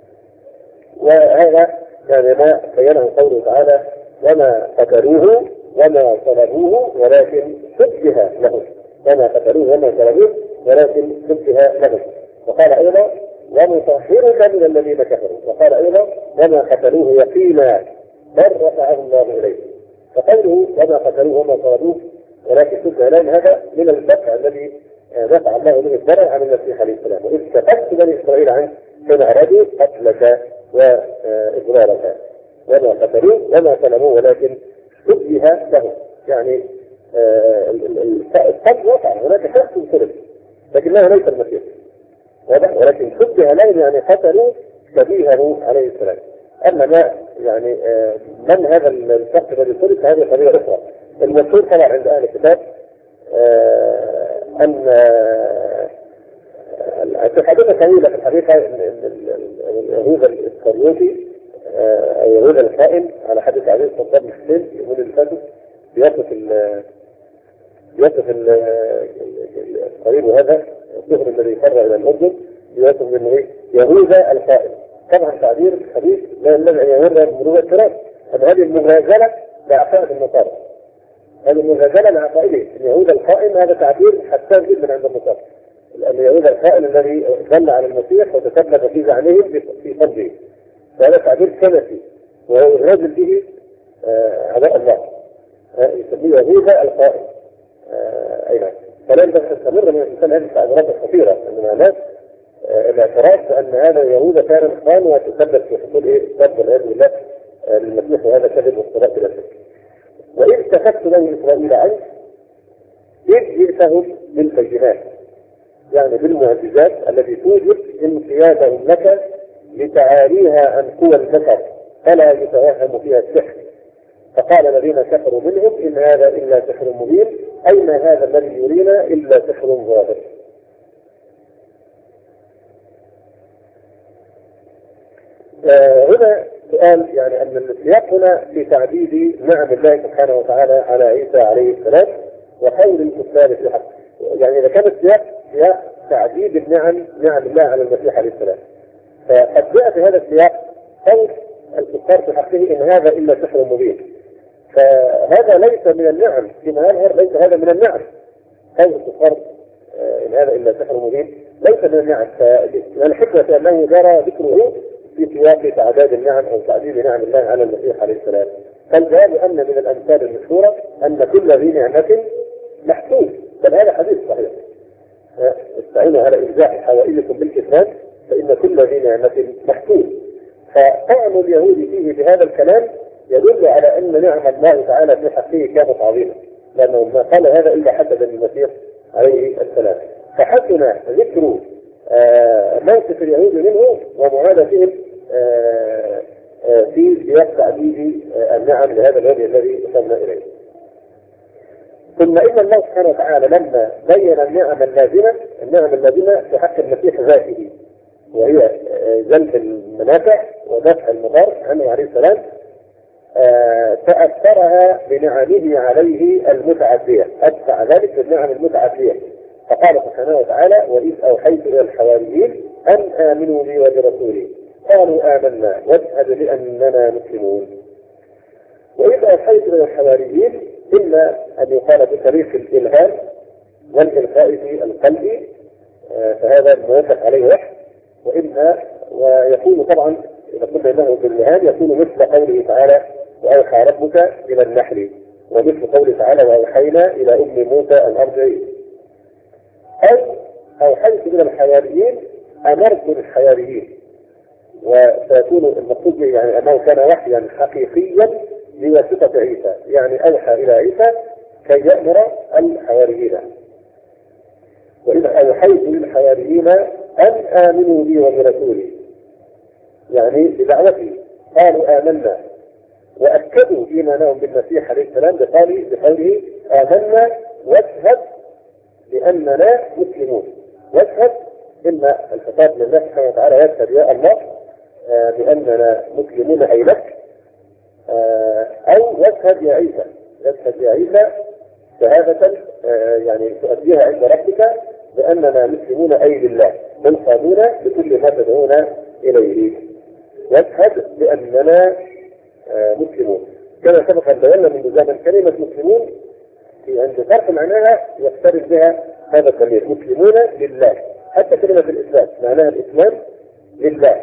Speaker 1: وهذا يعني ما بينه قوله تعالى: وما قتلوه وما صلبوه ولكن شبه لهم. وما قتلوه وما صلبوه ولكن شبه لهم. وقال أيضا: ونطهرك من الذين كفروا. وقال أيضا: وما قتلوه يقينا بل رفعه الله إليه. فقوله وما قتلوه وما صلبوه ولكن شبه لهم هذا من الدفع الذي دفع الله به الضرر عن المسيح عليه السلام. وإذ كففت بني إسرائيل عنك حين أرادوا قتلك وإضرارك. وما قتلوه وما صلبوه ولكن شبه لهم. يعني القتل وقع، هناك شخص صلب لكنه ليس المسيح، ولكن شبه لهم يعني قتلوا شبيهه عليه السلام. أما ما يعني من هذا الشخص الذي صلب هذه قضية أخرى. المشهور طبعا عند أهل الكتاب أن في حديثة طويلة في الحقيقة يهوذا الإسكريوطي أو يهوذا الخائن على حديث عزيز صدام الحسين يقول الفاتح يصف القريب هذا الظهر الذي فرع إلى الأردن يصف منه يهوذا الخائن. طبعا تعبير الحديث لا ينبغي أن يمر بمرور الكلام. هذه المغازلة لعقائد النصارى. هذه المغازلة لعقائده. يهوذا الخائن هذا تعبير حساس جدا عند النصارى. لأن يهوذا الخائن الذي دل على المسيح وتثبت في زعمهم في فضله. وهذا تعبير كنسي وهو الرجل به عداء الله. يسميه يهوذا الخائن. أيضا فلا ينبغي أن تستمر من الإنسان هذه التعبيرات الخطيرة إنما الناس الاعتراف بأن هذا يهوذا كان خان وتثبت في حصول سب والعياذ بالله للمسيح وهذا كذب وافتراء بلا شك. وإذ كففت بني إسرائيل عنك إذ جئتهم بالبينات يعني بالمعجزات التي توجب انقيادهم لك لتعاليها عن قوى البشر فلا يتوهم فيها السحر. فقال الذين كفروا منهم إن هذا إلا سحر مبين أي ما هذا الذي يرينا إلا سحر ظاهر. هنا سؤال يعني أن السياق هنا في تعديد نعم الله سبحانه وتعالى على عيسى عليه السلام وحول الكفار في حقه. يعني إذا كان السياق تعديد النعم الله على المسيح عليه السلام فقد جاء في هذا السياق خوف الكفار في حقه إن هذا إلا سحر مبين. فهذا ليس من النعم فيما يظهر، ليس هذا من النعم. خوف الكفار إن هذا إلا سحر مبين ليس من النعم. فالحكمة في أنه جرى ذكره في سياق تعداد النعم أو تعديد نعم الله على المسيح عليه السلام. فالجواب أن من الأمثال المشهورة أن كل ذي نعمة محسوب. بل هذا حديث صحيح. استعينوا على إنزاح حوائجكم بالكتمان فإن كل ذي نعمة محسوب. فطعن اليهود فيه بهذا الكلام يدل على أن نعم الله تعالى في حقه كانت عظيمة لأنه ما قال هذا إلا حسدا للمسيح عليه السلام. فحسن ذكر موقف اليهود منه ومعادتهم في سياق تعديد النعم لهذا الوجه الذي وصلنا إليه. ثم إن الله سبحانه وتعالى لما بين النعم اللازمة في حق المسيح ذاته وهي جلب المنافع ودفع المضار عنه عليه السلام تأثرها بنعمه عليه المتعدية. أدفع ذلك بالنعم المتعدية. فقال سبحانه وتعالى وإذ أوحيت إلى الحواريين أن آمنوا بي وبرسولي قالوا آمنا واشهد بأننا مسلمون. وإذ أوحيت إلى الحواريين إلا أن يقال بطريق الإلهام والإلقاء في القلب فهذا موافق عليه وحي. ويكون طبعا إذا قلنا إنه بالإلهام يكون مثل قوله تعالى وأوحى ربك إلى النحل ومثل قوله تعالى وأوحينا إلى أم موسى أن أرجعي. أو أوحيت إلى الحواريين أمرت الحواريين، وسيكون المقصود يعني أنه كان وحيا حقيقيا بواسطة عيسى، يعني أوحى إلى عيسى كي يأمر الحواريين. وإذا أوحيت للحواريين أن آمنوا بي وبرسولي، يعني بدعوتي قالوا آمنا، وأكدوا إيمانهم بالمسيح عليه السلام بقوله آمنا واشهد بأننا مسلمون. واشهد إن الخطاب لله سبحانه وتعالى يشهد يا الله بأننا مسلمون أي لك، أو يشهد يا عيسى، يشهد يا عيسى شهادة يعني تؤديها عند ربك بأننا مسلمون أي لله منقادون بكل ما تدعونا إليه. يشهد بأننا مسلمون. كما سبق أن بينا من زمن كلمة مسلمون عند فرق معناها يقترب بها هذا الضمير، مسلمون لله. حتى كلمة الإسلام معناها الإسلام لله.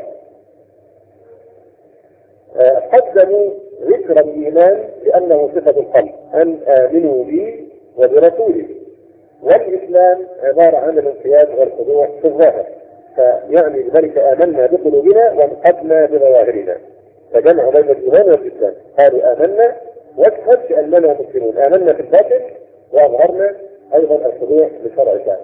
Speaker 1: قدموا ذكر الإيمان لأنه صفة القلب، أن آمنوا بي وبرسولي. والإسلام عبارة عن الانقياد والخضوع في الظاهر، فيعني بذلك آمنا بقلوبنا وانقدنا بظواهرنا، فجمعوا بين الإيمان والإسلام. قالوا آمنا واشهد بأننا مسلمون، آمنا في الباطن وأظهرنا أيضا الخضوع لشرع الله.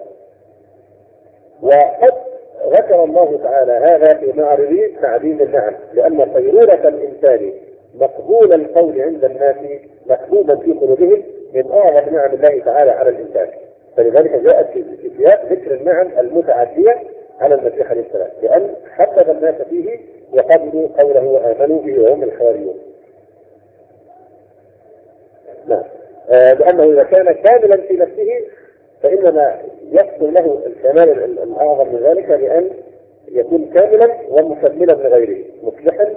Speaker 1: وقد ذكر الله تعالى هذا في معرض تعديم النعم، لأن صيرورة الإنسان مقبول القول عند الناس محبوبا في قلوبهم من أعظم نعم الله تعالى على الإنسان. فلذلك جاءت في سياق ذكر النعم المتعدية على المسيح عليه السلام، لأن حبب الناس فيه وقبلوا قوله وآمنوا به وهم الحواريون. نعم، لأنه إذا كان كاملا في نفسه فإنما يحصل له الكمال الأعظم من ذلك بأن يكون كاملا ومكملا لغيره، مصلحا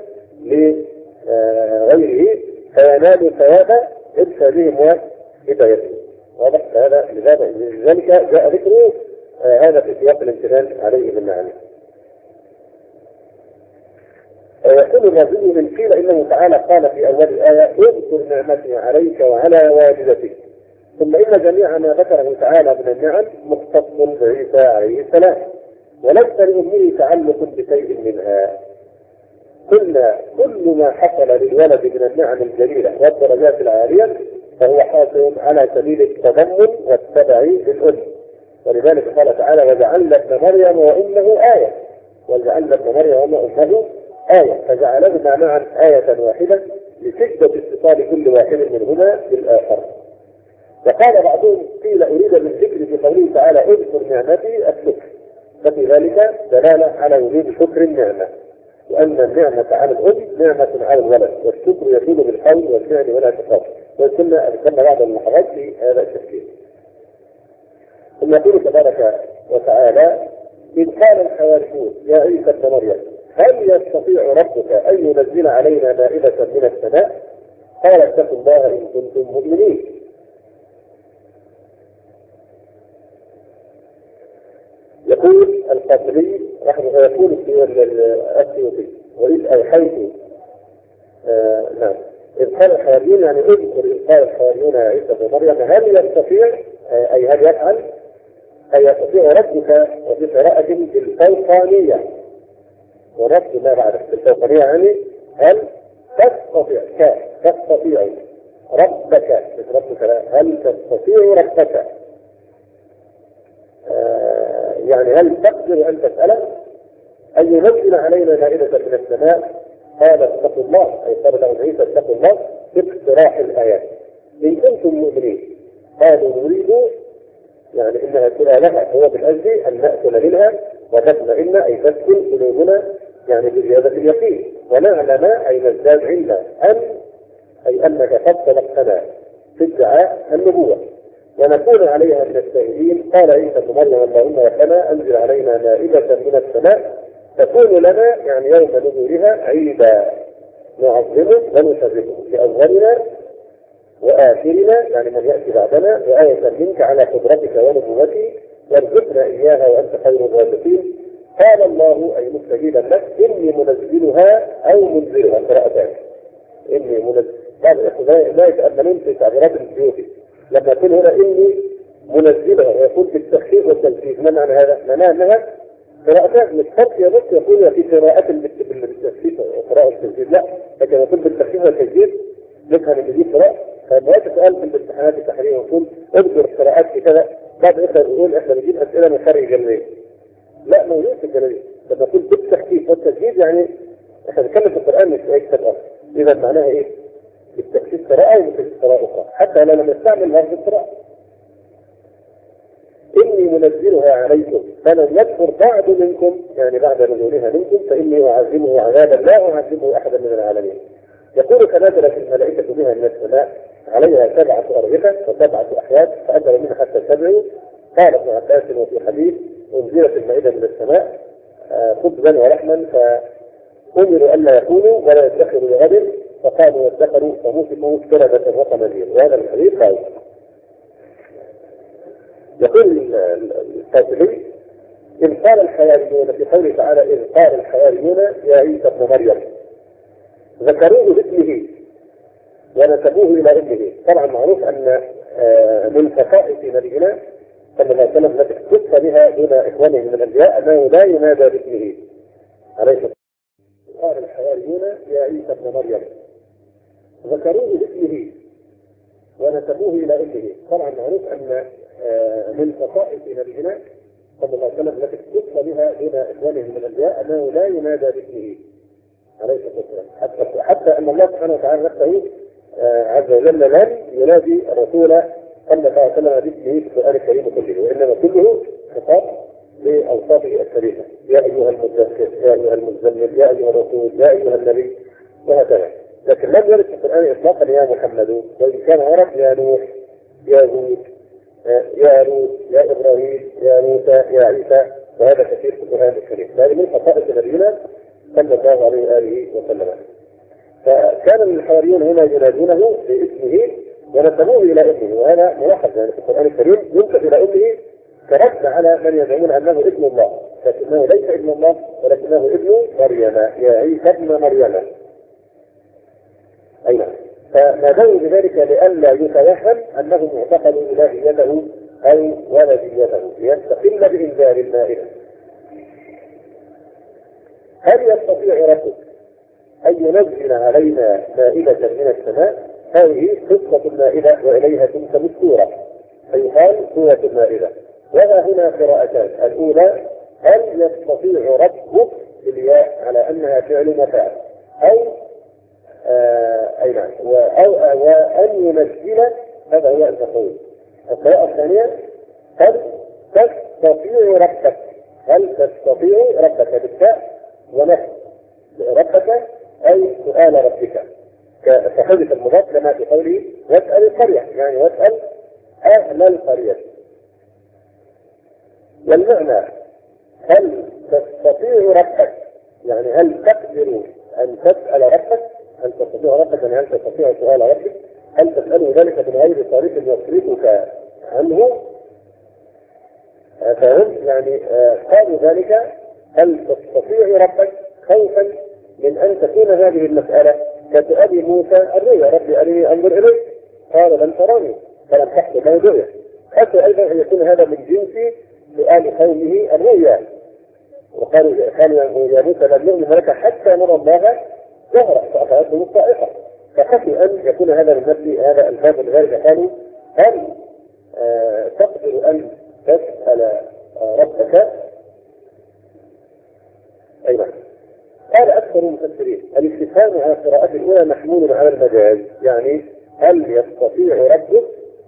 Speaker 1: لغيره فينال ثواب إرشادهم وهدايتهم. واضح هذا؟ لذلك جاء ذكره هذا في سياق الامتثال عليه بالنعم. يقول الرازي من قيل إنه تعالى قال في أول الآية اذكر نعمتي عليك وعلى والدتك، ثم إن جميع ما ذكره تعالى من النعم مختص بعيسى عليه السلام، وليس لأمه تعلق بشيء منها. كل ما حصل للولد من النعم الجليلة والدرجات العالية فهو حاصل على سبيل التضمن والتبع للأم. ولذلك قال تعالى وجعلنا ابن مريم وأمه آية، وجعلنا ابن مريم وأمه آية، فجعلهما معا آية واحدة لشدة اتصال كل واحد منهما بالآخر. وقال بعضهم قيل أريد بالذكر في قوله تعالى اذكر نعمتي الشكر، ففي ذلك دلالة على وجود شكر النعمة، وأن النعمة على الأم نعمة على الولد، والشكر يكون بالقول والفعل والاعتقاد. وكنا ذكرنا بعض المحاضرات في هذا التفكير. ثم يقول تبارك وتعالى إذ قال الحواريون يا عيسى ابن مريم هل يستطيع ربك أن ينزل علينا مائدة من السماء؟ قال اتقوا الله إن كنتم مؤمنين. يقول القاسمي رحمه الله يقول في السيوطي وإذ أوحيت نعم إذ قال الحواريون يعني اذكر إذ قال الحواريون يا عيسى ابن مريم هل يستطيع أي هل يفعل أي يستطيع ربك وفي قراءة بالفوقانية ورد ما بعد بالفوقانية يعني هل تستطيع تستطيع ربك مش ربك هل تستطيع ربك يعني هل تقدر أن تسأله أن ينزل علينا مائدة من السماء؟ قال اتقوا الله أي قال له عيسى اتقوا الله باقتراح الآيات إن كنتم مؤمنين. قالوا نريد يعني إنها سؤالها هو بالأجل أن نأكل منها وتطمئن أي تسكن قلوبنا يعني بزيادة اليقين ونعلم أي نزداد علما أي أنك قد سبقتنا في ادعاء النبوة ونكون عليها من الشاهدين. قال عيسى ابن مريم اللهم ربنا أنزل علينا مائدة من السماء تكون لنا يعني يوم نزولها عيدا نعظمه ونشرفه لأولنا وآخرنا يعني من يأتي بعدنا وآية منك على قدرتك ونبوتك وارزقنا إياها وأنت خير الرازقين. قال الله أي مستجيبا لك إني منزلها أو منزلها قراءتان إني منزل. بعض الإخوة لا يتأملون في تعبيرات السيوطي لما يقول هنا إني منزلها ويقول بالتخفيف والتنفيذ. ما معنى هذا؟ معناها انها قراءتان مش خط يا بس يقول في قراءة بالتخفيف وقراءة التنفيذ، لا، لكن يقول بالتخفيف والتنفيذ نفهم ان دي قراءة. فما تسأل في الامتحانات التحريرية ونقول اذكر قراءات في كذا، بعد اخر يقول احنا بنجيب اسئله من خارج الجمعيه. لا، موجود في الجمعيه. لما نقول بالتخفيف والتجديد يعني احنا بنتكلم في القران مش في اي كتاب اخر. اذا معناها ايه؟ بالتخفيف قراءه وبالتجديد قراءه اخرى، حتى لو لم يستعمل لفظ القراءه. اني منزلها عليكم فمن يكفر بعد منكم، يعني بعد نزولها منكم، فاني اعذبه عذابا لا اعذبه احدا من العالمين. يقول فنزلت الملائكه بها من السماء عليها 7 أرغفة و7 أحياد فأجر منها حتى 7. قال ابن عباس وفي حديث انزلت المائدة من السماء خبزا ولحما فأمروا ألا يكونوا ولا يدخروا لغد فقالوا يدخروا فمسكوا كردة وقمدين. وهذا الحديث قال. يقول القاسمي إن قال الحواريون في قوله تعالى إن قال الحواريون يا عيسى ابن مريم ذكروه باسمه ونسبوه إلى أمه. طبعا معروف أن من خصائص نبينا صلى الله عليه وسلم التي اختص بها دون إخوانه من الأنبياء أنه لا ينادى باسمه عليه الصلاة والسلام. قال الحواريون يا عيسى ابن مريم ذكروه باسمه ونسبوه إلى أمه. طبعا معروف أن من خصائص نبينا صلى الله عليه وسلم التي اختص بها دون إخوانه من الأنبياء أنه لا ينادى باسمه عليه الصلاة والسلام، حتى أن الله سبحانه وتعالى نفسه عز وجل لم ينادي الرسول صلى الله عليه وسلم باسمه في القرآن الكريم كله، وإنما كله خطاب لأوصافه الشريفة. يا أيها المدثر، يا أيها المزمل، يا أيها الرسول، يا أيها النبي، وهكذا. لكن لم يرد في القرآن إطلاقا يا محمد، وإن كان ورد يا نوح، يا هود، يا لوط، يا إبراهيم، يا موسى، يا عيسى، وهذا كثير في القرآن الكريم. هذه من خصائص نبينا صلى الله عليه وآله وسلم. فكان الحواريون هنا ينادونه باسمه ونسبوه الى امه، وهذا ملاحظ يعني في القران الكريم ينسب الى امه كرد على من يزعمون انه ابن الله، لكنه ليس ابن الله ولكنه ابن مريم، يا عيسى ابن مريم. اي نعم. فنادوا بذلك لئلا يتوهم انهم اعتقدوا الهيته او ولديته ليستقل بانذار المائده. هل يستطيع ربك أن ينزل علينا مائدة من السماء؟ هذه قصة المائدة وإليها تنسب السورة، فيقال سورة المائدة. وها هنا قراءتان. الأولى هل يستطيع ربك بالياء على أنها فعل مفعول، أو أي نعم، وأن ينزل، هذا هو المقول. القراءة الثانية هل تستطيع ربك، هل تستطيع ربك بالتاء ونفس ربك أي سؤال ربك، كحدث المضاف لما في قوله واسأل القرية، يعني واسأل أهل القرية. والمعنى هل تستطيع ربك، يعني هل تقدر أن تسأل ربك، هل تستطيع ربك، يعني هل تستطيع سؤال ربك، هل تسأله ذلك من غير طريق يصرفك عنه. فهم يعني قالوا ذلك هل تستطيع ربك خوفا من أن تكون هذه المسألة كسؤال موسى الرؤيا ربي أرني أنظر إليك قال لن تراني فلم تحصل له رؤيا. حتى أيضا أن يكون هذا من جنس سؤال قومه الرؤيا، وقالوا يا موسى لن نؤمن لك حتى نرى الله جهرا فأخذتهم الصائقة. فخشوا أن يكون هذا من نفس هذا الباب. لذلك قالوا هل تقدر أن تسأل ربك؟ أيضا قال أكثر المفسرين الاستفهام على القراءة الأولى محمول على المجاز، يعني هل يستطيع ربك؟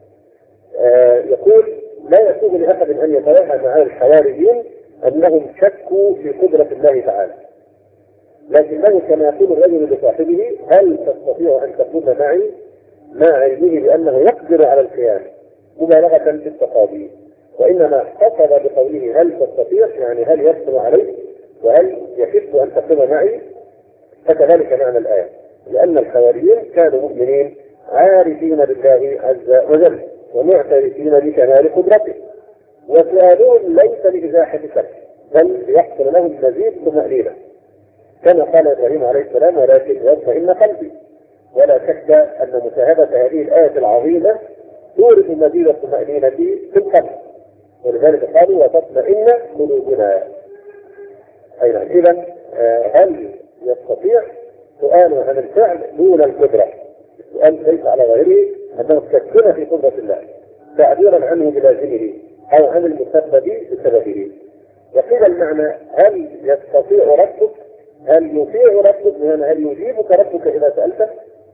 Speaker 1: يقول لا يسوغ لأحد أن يتوهم على الحواريين أنهم شكوا في قدرة الله تعالى، لكنه كما يقول الرجل لصاحبه هل تستطيع أن تكون معي، مع علمه بأنه يقدر على القيام مبالغة في التقاضي، وإنما قصد بقوله هل تستطيع يعني هل يقدر عليك وهل يحب أن تقوم معي. فكذلك معنى الآية، لأن الحواريين كانوا مؤمنين عارفين بالله عز وجل ومعترفين بكمال قدرته، وسؤالهم ليس لإزاحة شك بل ليحصل لهم مزيد طمأنينة، كما قال إبراهيم عليه السلام ولكن يطمئن قلبي. ولا شك أن مشاهدة هذه الآية العظيمة تورث مزيد الطمأنينة في القلب، ولذلك قالوا وتطمئن قلوبنا. أي نعم. إذا هل يستطيع؟ سؤال عن الفعل دون القدرة، السؤال ليس على غيره أنه تسكن في قدرة الله تعبيرا عنه بلازمه أو عن المسبب بسببه. وقيل المعنى هل يستطيع ربك، هل يطيع ربك، هل يجيبك ربك إذا سألته،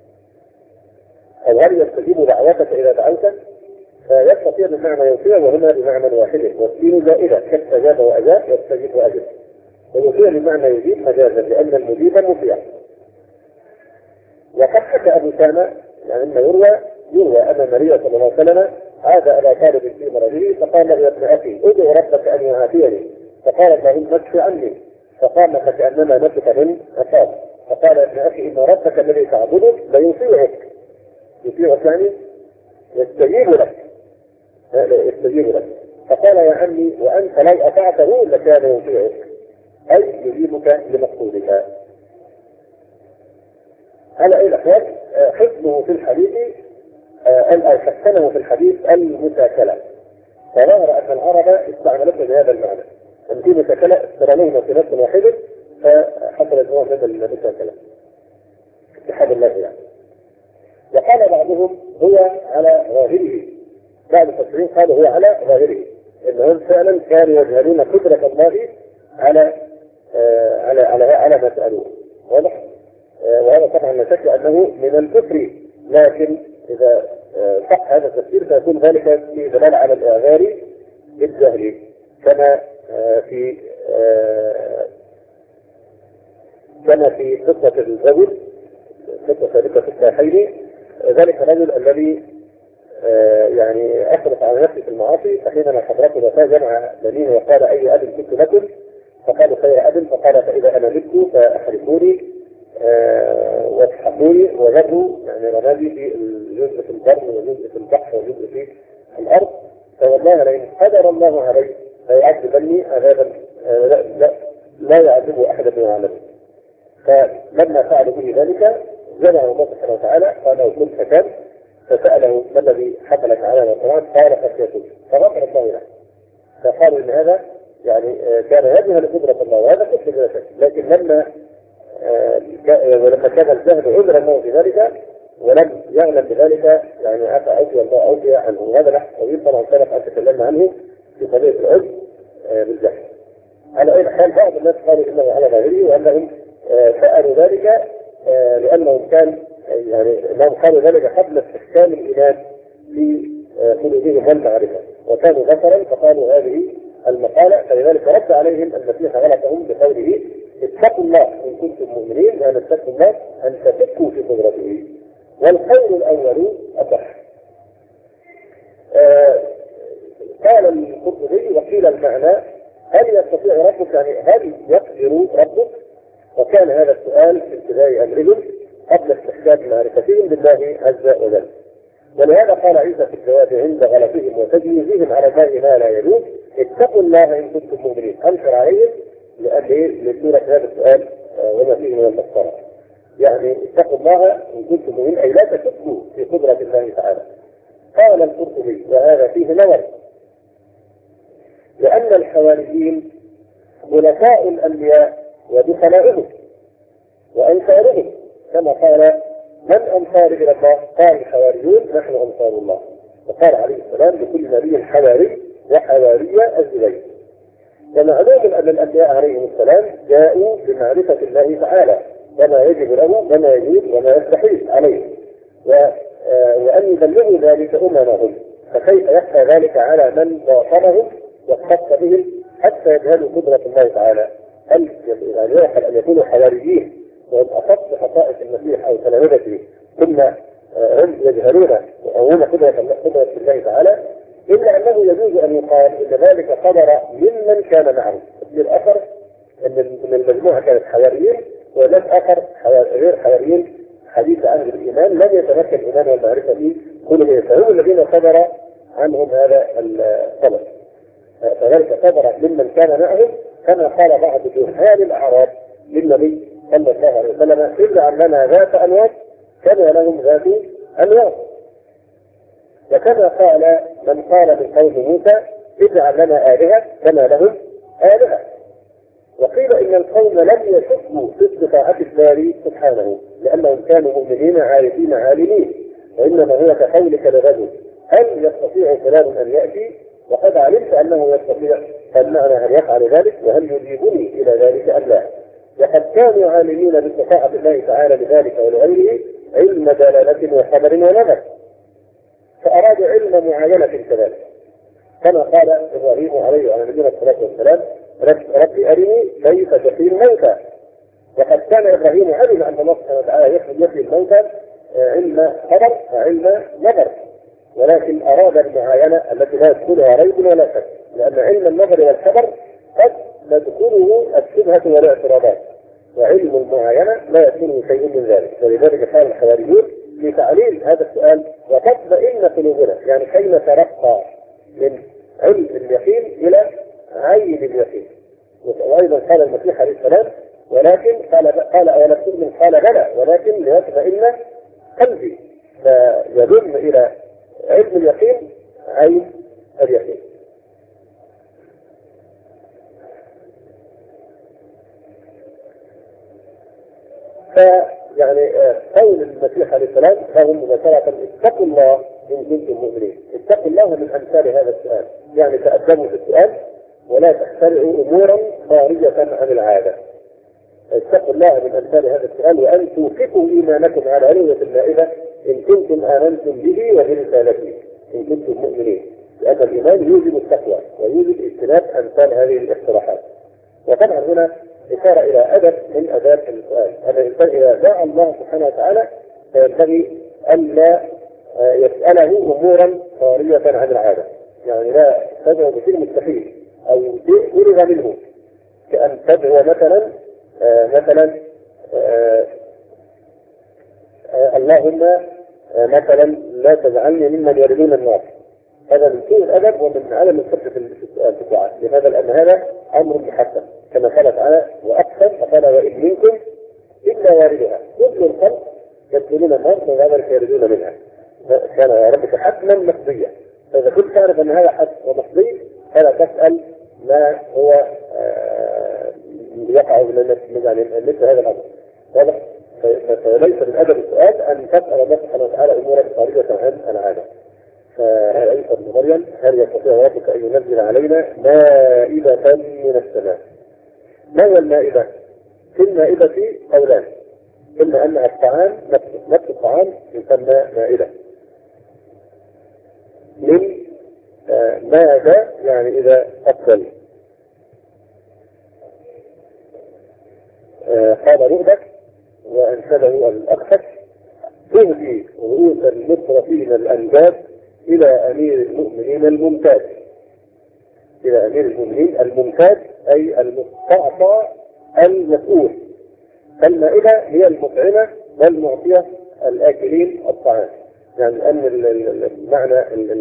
Speaker 1: أو هل يستجيب دعوتك إذا دعوته. فيستطيع بمعنى يطيع، وهنا بمعنى واحد، والدين زائدة كاستجاب وأجاب يستجيب وأجب. ويطيع بمعنى يجيب مجازا لأن المجيب مطيع. وقد حكى أبو سامة يعني أنه يروى أن النبي صلى الله عليه وسلم عاد على طالب في مرضه فقال له يا ابن أخي ادعو ربك أن يعافيني، فقال اللهم اشف عني، فقام فكأنما نفخ من أصاب، فقال يا ابن أخي إن ربك الذي تعبده ليطيعك، يطيعك يعني يستجيب لك، يستجيب لك. فقال يا عمي وأنت لو أطعته لكان يطيعك، أي يجيبك لمقصودك. على أي الأحوال حسنه في الحديث أو حسنه في الحديث المتاكلة، فظهر أن العرب استعملته بهذا المعنى، أن في متاكلة استرالوهما في نفس واحدة فحصل نوع من المتاكلة اتحاد الله يعني. وقال بعضهم هو على ظاهره، بعض المفسرين قالوا هو على ظاهره، إنهم فعلا كانوا يجهلون قدرة الله على ما سألوه. واضح؟ وهذا طبعا لا شك أنه من الكفر، لكن إذا صح هذا التفسير فيكون ذلك في دلالة على الإعذار بالجهل، كما في قصة الرجل، قصة ذلك في الساحين، ذلك الرجل الذي يعني أسرف على نفسه في المعاصي، فحينما حضرته وفاه جمع بنيه وقال أي أب كنت لكم؟ فقالوا خير أب، فقال فإذا أنا مت فأحرقوني واسحقوني وذروا يعني رمادي في الجزء في البر وجزء في البحر وجزء في الأرض، فوالله لئن قدر الله عليه فيعذبني عذابا لا يعذبه أحد من العالمين. فلما فعلوا به ذلك جمعه الله سبحانه وتعالى قال له كن فكان، فسأله ما الذي حصلك على القرآن؟ قال خشيته، فغفر الله له. فقالوا إن هذا يعني كان يجهل قدرة الله، وهذا كفر بلا شك، لكن لما كان الجهل عذرا له في ذلك ولم يعلم بذلك يعني عفى الله أوفي عنه. وهذا بحث طويل طبعا سبق أن تكلمنا عنه في قضية العذر بالجهل. على أي حال بعض الناس قالوا إنه على ظاهره، وأنهم فعلوا ذلك لأنهم أنهم قالوا ذلك قبل استحكام الإيمان في قلوبهم والمعرفة، وكانوا ذكرا فقالوا هذه المقالة، فلذلك رد عليهم المسيح غلطهم بقوله اتقوا الله إن كنتم مؤمنين، وأن اتقوا الله أن تفكوا في قدرته. والقول الأول أصح. قال القرطبي وقيل المعنى هل يستطيع ربك، يعني هل يقدر ربك؟ وكان هذا السؤال في ابتداء أمرهم قبل استحكام معرفتهم بالله عز وجل. ولهذا قال عيسى في الجواب عند غلطهم وتجويزهم على الماء ما لا يجوز اتقوا الله إن كنتم مؤمنين، أنكر عليهم لسورة هذا السؤال وما فيه من المسخرة. يعني اتقوا الله إن كنتم مؤمنين أي لا تشكوا في قدرة الله تعالى. قال القرطبي وهذا فيه نظر، لأن الحواريين خلفاء الأنبياء ودخلاؤهم وأنصارهم، كما قال من أنصار إلى الله؟ قال الحواريون نحن أنصار الله. وقال عليه السلام لكل نبي حواري وحوارية الزبير. ومعلوم أن الأنبياء عليهم السلام جاءوا بمعرفة الله تعالى وما يجب له وما يجوز وما يستحيل عليه، وأن يبلغوا ذلك أممهم، فكيف يخفى ذلك على من باطنهم واختص بهم حتى يجهلوا قدرة الله تعالى؟ هل يعني يحل أن يكونوا حواريين وهم أخص خصائص المسيح أو تلامذته ثم هم يجهلون وهم قدرة الله تعالى؟ إلا أنه يجوز أن يقال إن ذلك قدر ممن كان معه. الأثر أن المجموعة كانت حواريين وناس آخر غير حواريين حديث عن الإيمان لم يتمكن الإيمان والمعرفة به كلهم، فهم الذين قدر عنهم هذا الطلب. فذلك قدر ممن كان معهم، كما قال بعض جهال الأعراب للنبي صلى الله عليه وسلم اجعل لنا ذات أنواط كما لهم ذات أنواط. وكما قال من قال من قوم موسى اجعل لنا آلهة كما لهم آلهة. وقيل إن القوم لم يشكوا في استطاعة الباري سبحانه لأنهم كانوا مؤمنين عارفين عالمين، وإنما هو كقولك لرجل هل يستطيع فلان أن يأتي وقد علمت أنه يستطيع، فالمعنى هل يفعل ذلك وهل يجيبني إلى ذلك أم لا. وقد كانوا عالمين باستطاعة الله تعالى لذلك ولغيره علم دلالة وخبر ونظر، فأراد علم معاينة كذلك كما قال إبراهيم عليه وعلى نبينا الصلاة والسلام رب أرني كيف تحيي الموتى. وقد كان إبراهيم علم أن الله سبحانه وتعالى يحيي الموتى علم خبر وعلم نظر، ولكن أراد المعاينة التي لا يدخلها ريب ولا شك، لأن علم النظر والخبر قد لا تدخله الشبهة والاعتراضات، وعلم المعاينة لا يدخله شيء من ذلك. ولذلك قال الحواريون في تعليل هذا السؤال وتطمئن قلوبنا، يعني كي نترقى من علم اليقين إلى عين اليقين. وأيضا قال المسيح عليه السلام ولكن قال أولا تؤمن قال بلى ولكن ليطمئن قلبي، فيضم إلى علم اليقين عين اليقين. فيعني قول المسيح عليه السلام فهم مباشرة اتقوا الله إن كنتم مؤمنين. اتقوا الله من أمثال هذا السؤال، يعني تأدبوا في السؤال ولا تخترعوا أمورا خارجة عن العادة. اتقوا الله من أمثال هذا السؤال وأن توقفوا إيمانكم على علوية المائدة إن كنتم آمنتم به وبرسالته إن كنتم مؤمنين، لأن الإيمان يوجب التقوى ويوجب اجتناب أمثال هذه الاقتراحات. وطبعا هنا إشارة إلى أدب من آداب السؤال، أن الإنسان إذا دعا الله سبحانه وتعالى فينبغي ألا يسأله أمورا خارجة عن العادة، يعني لا تدعو بشيء مستحيل أو شيء فرغ منه، كأن تدعو مثلا اللهم مثلا لا تجعلني ممن يردون النار. هذا من سوء الأدب ومن عدم الصدق في السؤال في الدعاء. لماذا؟ لأن هذا أمر محتم كما قال تعالى وأقسم فقال وإن منكم إلا واردها كل الخلق يدخلون النار فذلك يردون منها، كان يا ربك حتما مقضيا. فإذا كنت تعرف أن هذا حتم ومقضي فلا تسأل ما هو يقع مثل هذا الأمر. واضح؟ فليس من أدب السؤال أن تسأل الله سبحانه وتعالى أمورا خارجة عن العادة. فهل عيسى ابن مريم هل يستطيع ربك أن ينزل علينا مائدة من السماء؟ ما هو المائدة؟ في المائدة قولان، إما أنها الطعام نفس الطعام يسمى مائدة من ماذا، يعني إذا أكل قال رؤبك وأنشده الأخفش تهدي رؤوس المترفين الأنجاد إلى أمير المؤمنين الممتاز. إلى أمير المؤمنين الممتاز أي المستعطى المسؤول. فالمائدة هي المطعمة والمعطية الآكلين الطعام، يعني أن المعنى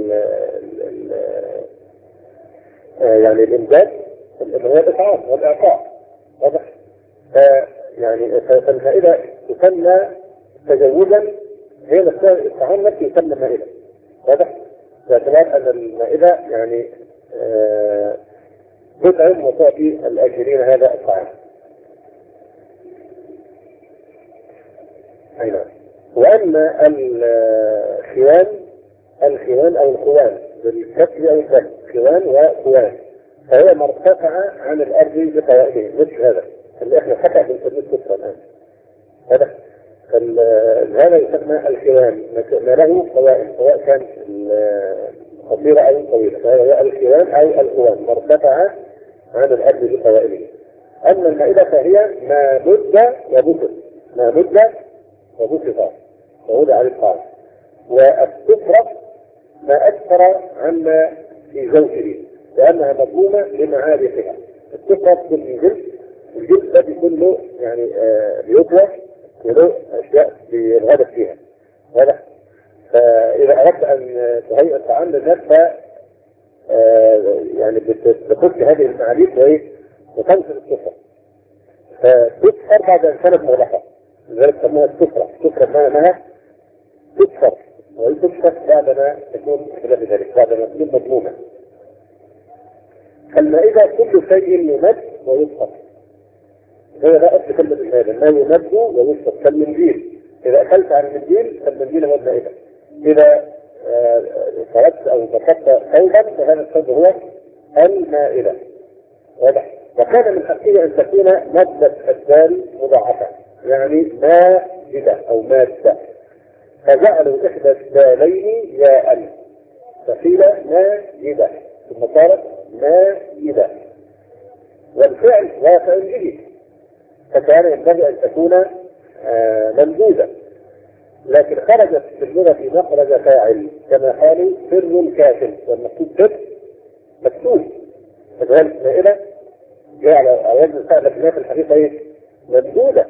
Speaker 1: يعني الإمداد هو الإطعام والإعطاء. واضح؟ يعني فالمائدة تسمى تجوزا هي نفسها الطعام نفسه يسمى مائدة. واضح؟ باعتبار أن المائدة يعني تطعم وتعطي الآكلين هذا الطعام. أي نعم. وأما الخوان أو الخوان بالكسر أو الكسر خوان وخوان فهي مرتفعة عن الأرض بقوائمه، مثل هذا اللي احنا حتى بنسميه الكسر الآن. هذا يسمى الخوان ما له قوائم سواء كان قصيرة أو طويلة، فهي الخوان أو الخوان مرتفعة عن الأرض بقوائمه. أما المائدة فهي ما مد وبسط، ما مد وبسط ووضع على الطعام. والسفرة ما أكثر عما في زوجه لأنها مضمومة لمعارفها. السفرة تكون من جلد، الجلد ده بيكون له يعني بيطوى وله أشياء بالغدر فيها. واضح؟ فإذا أردت أن تهيئ الطعام للناس يعني بتفك هذه المعاليق وتنشر السفرة، فتسفر بعد أن كانت مغلقة، لذلك سموها السفرة. السفرة معناها تسفر وتكشف بعدما تكون خلاف ذلك، بعدما تكون مضمومة. فالمائدة كل شيء يمد ويسقط، هو ده أصل كلمة المائدة، ما يمد ويسقط كالمنديل. إذا أكلت عن المنديل فالمنديل هو المائدة. إذا تركت أو بسطت ثوبا فهذا الثوب هو المائدة. واضح؟ وكان من حقه أن تكون مادة الدال مضاعفة، يعني مائدة أو مادة، فجعلوا إحدى الدالين ياء فقيل مائدة ثم صارت مائدة، والفعل وافع به، فكان ينبغي أن تكون ممدودة، لكن خرجت في اللغة مخرج فاعل كما قالوا سر الكاتب، والمكتوب سر مكتوب، فذلك مائدة جاء على وزن الفعل، لكنها في الحقيقة ايه؟ ممدودة.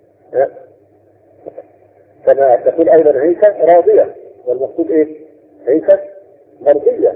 Speaker 1: كما تقول أيضا عيسى راضية، والمقصود ايه؟ عيسى مرضية.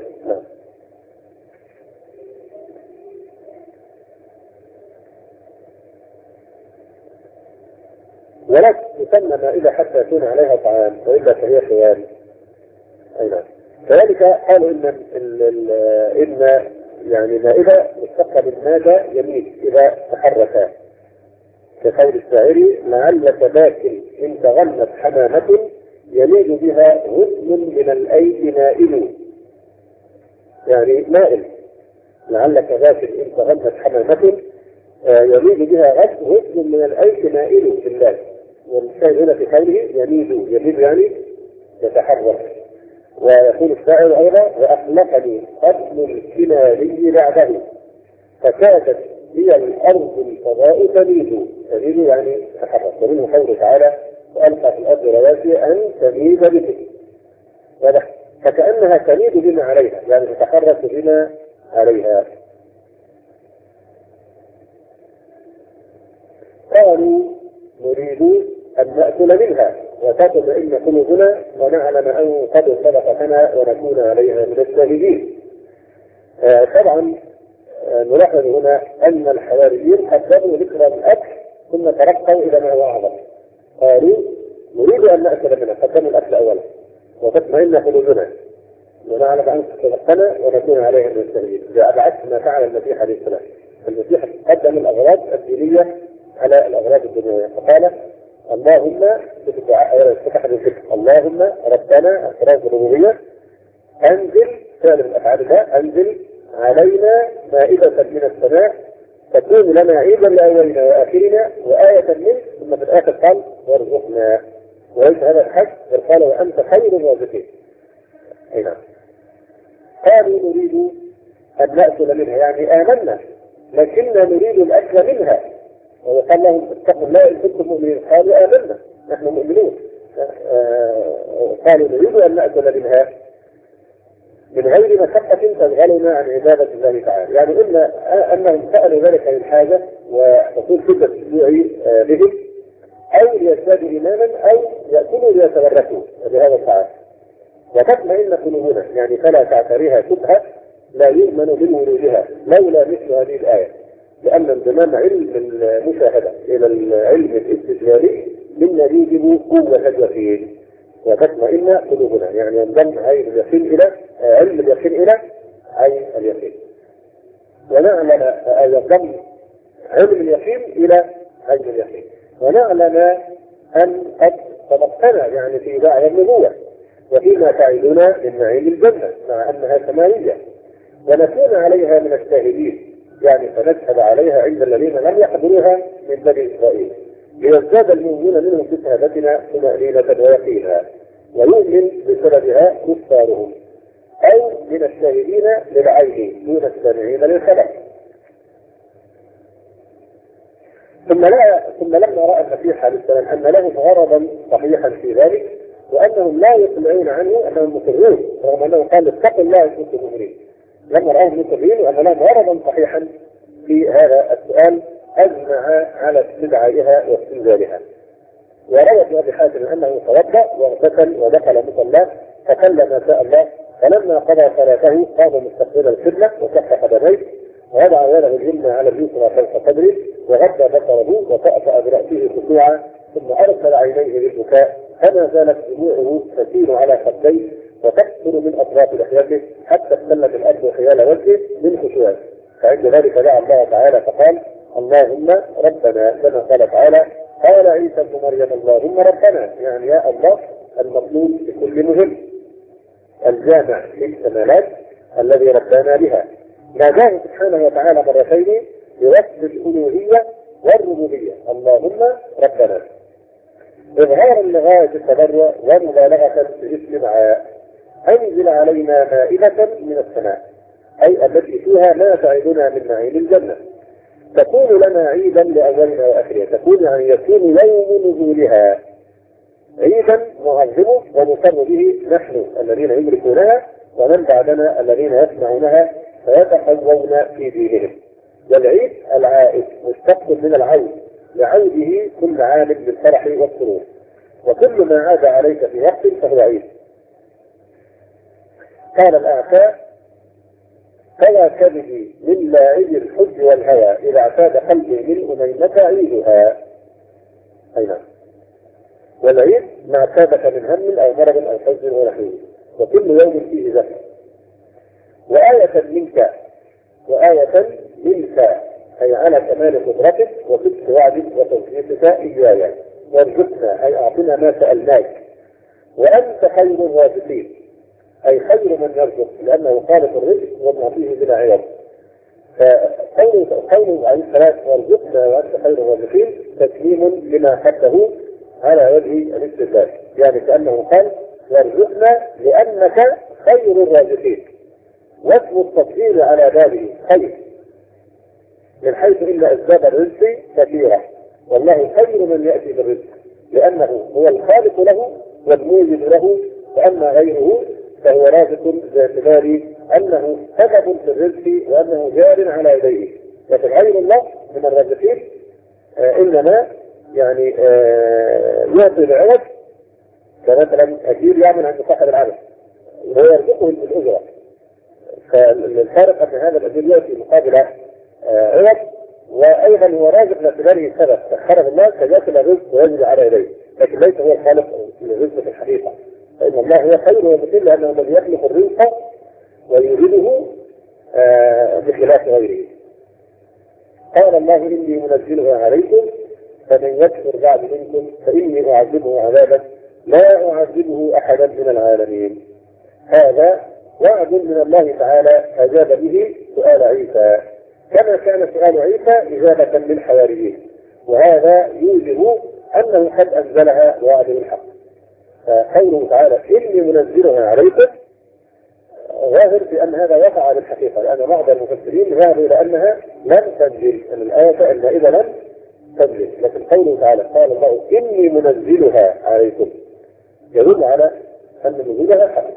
Speaker 1: ولا تسمى مائدة حتى يكون عليها طعام، وإلا فهي خيال. أي نعم. كذلك قالوا إن يعني مائدة مشتقة من ماذا يميل إذا تحرك، كقول الشاعر لعلك باكل إن تغنت حمامة يميل بها غصن من الأيدي مائل، يعني مائل. لعلك باكل إن تغنت حمامة يميل بها غصن من الأيدي مائل في الله. والشاعر هنا في قوله يميل يعني يتحرك. ويقول الشاعر أيضا وأخلقني قبل الكناني بعده فكادت هي الأرض الفضاء تميد يعني تحرك. ومنه قوله تعالى وألقى في الأرض رواسي أن تميد بكم، فكأنها تميد بما عليها، يعني تتحرك بما عليها. قالوا نريد أن نأكل منها وتطمئن قلوبنا ونعلم أن قد صدقتنا ونكون عليها من الشاهدين. طبعا نلاحظ هنا أن الحواريين قدموا ذكر الأكل ثم ترقوا إلى ما هو أعظم. قالوا نريد أن نأكل منها، قدموا الأكل أولا وتطمئن قلوبنا ونعلم أن قد صدقتنا ونكون عليها من الشاهدين. بعكس ما فعل المسيح عليه السلام. المسيح قدم الأغراض الدينية على الأغراض الدنيوية، فقال اللهم في الدعاء فتح بالذكر اللهم ربنا اعتراف الربوبية أنزل فعل من أفعال ده أنزل علينا مائدة من السماء تكون لنا عيدا لأولنا وآخرنا وآية منك، ثم في الآخر قال وارزقنا. وليس هذا الحج بل قال وأنت خير الرازقين. أي نعم. قالوا نريد أن نأكل منها، يعني آمنا لكننا نريد الأكل منها. وقال لهم اتقوا الله إن كنتم مؤمنين، قالوا آمنا نحن مؤمنون. قالوا نريد أن نأكل منها من غير مشقة تشغلنا عن عبادة الله تعالى، يعني إما أنهم سألوا ذلك للحاجة وحصول شدة الجوع بهم، أو ليزدادوا إيمانا، أو يأكلوا ليتبركوا بهذا الطعام وتطمئن قلوبنا، يعني فلا تعتريها شبهة لا يؤمن بورودها لولا مثل هذه الآية، لأن انضمام علم المشاهدة إلى العلم الاستدلالي مما يوجب قوة اليقين. وتطمئن قلوبنا يعني ينضم عين اليقين إلى علم اليقين إلى عين اليقين، ونعلم ينضم علم اليقين إلى عين اليقين، ونعلم أن قد صدقتنا يعني في داعي النبوة وفيما تعيدنا من نعيم الجنة مع أنها ثمانية، ونكون عليها من الشاهدين يعني فنشهد عليها عند الذين لم يحضروها من بني إسرائيل، ليزداد المؤمنون منهم في شهادتنا طمأنينة ويقينا ويؤمن بسببها كفارهم، أو من الشاهدين للعين دون السامعين للخلق. ثم لما رأى المسيح عليه السلام أن لهم غرضا صحيحا في ذلك وأنهم لا يطلعون عنه أنهم مصرون، رغم أنه قال اتقوا الله إن كنتم مؤمنين، لما رأوهم مصرين وأن لهم غرضا صحيحا في هذا السؤال أجمع على استدعائها واستنزالها. وروى ابن أبي حاتم أنه توضأ واغتسل ودخل مصلاه فصلى ما شاء الله، فلما قضى صلاته قام مستقبل القبلة وكف قدميه ووضع يده اليمنى على اليسرى فوق صدره وغض بصره وطأطأ برأسه خشوعا، ثم أرسل عينيه للبكاء فما زالت دموعه تسيل على خديه وتكثر من اطراف لحيته حتى ابتلت الارض حيال وجهه من خشوعه. فعند ذلك دعا الله تعالى فقال: اللهم ربنا، كما قال تعالى: قال عيسى ابن مريم اللهم ربنا، يعني يا الله المطلوب بكل مهم الجامع للكمالات الذي ربنا بها. ناداه سبحانه وتعالى مرتين بوصف الالوهيه والربوبيه: اللهم ربنا، اظهارا لغايه التضرع ومبالغه في الاستدعاء: انزل علينا مائده من السماء، اي التي فيها ما تعدنا من نعيم الجنه، تكون لنا عيدا لاولنا واخرها. تكون يعني يكون يوم نزولها عيدا نعظمه ونسر به نحن الذين يدركونها ومن بعدنا الذين يسمعونها فيتقوون في دينهم. والعيد العائد مشتق من العود، لعوده كل عام بالفرح والسرور، وكل ما عاد عليك في وقت فهو عيد. قال الأعفاء: فيا كبدي من لاعب الحج والهوى إذا اعتاد قلبي من أميمة عيدها. أي نعم. والعيد ما اعتادك من هم أو مرض أو حزن ونحوه، وكل يوم فيه ذكر. وآية منك أي على كمال قدرتك وصدق وعدك وتوفيقك إياي، وارزقنا أي أعطنا ما سألناك، وأنت خير الرازقين أي خير من يرزق، لأنه خالق الرزق ومعطيه بلا عوض. فقوله عليه الصلاة وارزقنا وأنت خير الرازقين تسليم لما حده على وجه الاستدلال، يعني كأنه قال: وارزقنا لأنك خير الرازقين، واسم التفضيل على بابه خير، من حيث إن أسباب الرزق كثيرة، والله خير من يأتي بالرزق، لأنه هو الخالق له والموجد له، وأما غيره فهو رازق باعتبار أنه سبب في الرزق وأنه جار على يديه. لكن غير الله من الرازقين إنما يعني يعطي العوض، كمثلا أجير يعمل عند صاحب العمل ويرزقه الأجرة، فالفارق أن هذا الأجير يأتي مقابل عوض، وأيضا هو رازق باعتباره سبب سخره الله كذلك الرزق ويجري على يديه، لكن ليس هو الخالق للرزق في الحقيقة، فإن الله هو خير ومثل، لأنه الذي يخلق الرزق ويوجده بخلاف غيره. قال الله: إني منزلها عليكم فمن يكفر بعد منكم فإني أعذبه عذابا لا أعذبه أحدا من العالمين. هذا وعد من الله تعالى أجاب به سؤال عيسى، كما كان سؤال عيسى إجابة للحواريين، وهذا يوجب أنه قد أنزلها وعده الحق. فقوله تعالى: إني منزلها عليكم ظاهر بأن هذا وقع بالحقيقة، لأن بعض المفسرين ذهبوا إلى أنها لم تنزل، أن الآية أن إذا لم تنزل، لكن قوله تعالى قال الله: إني منزلها عليكم يدل على أن نزولها حق،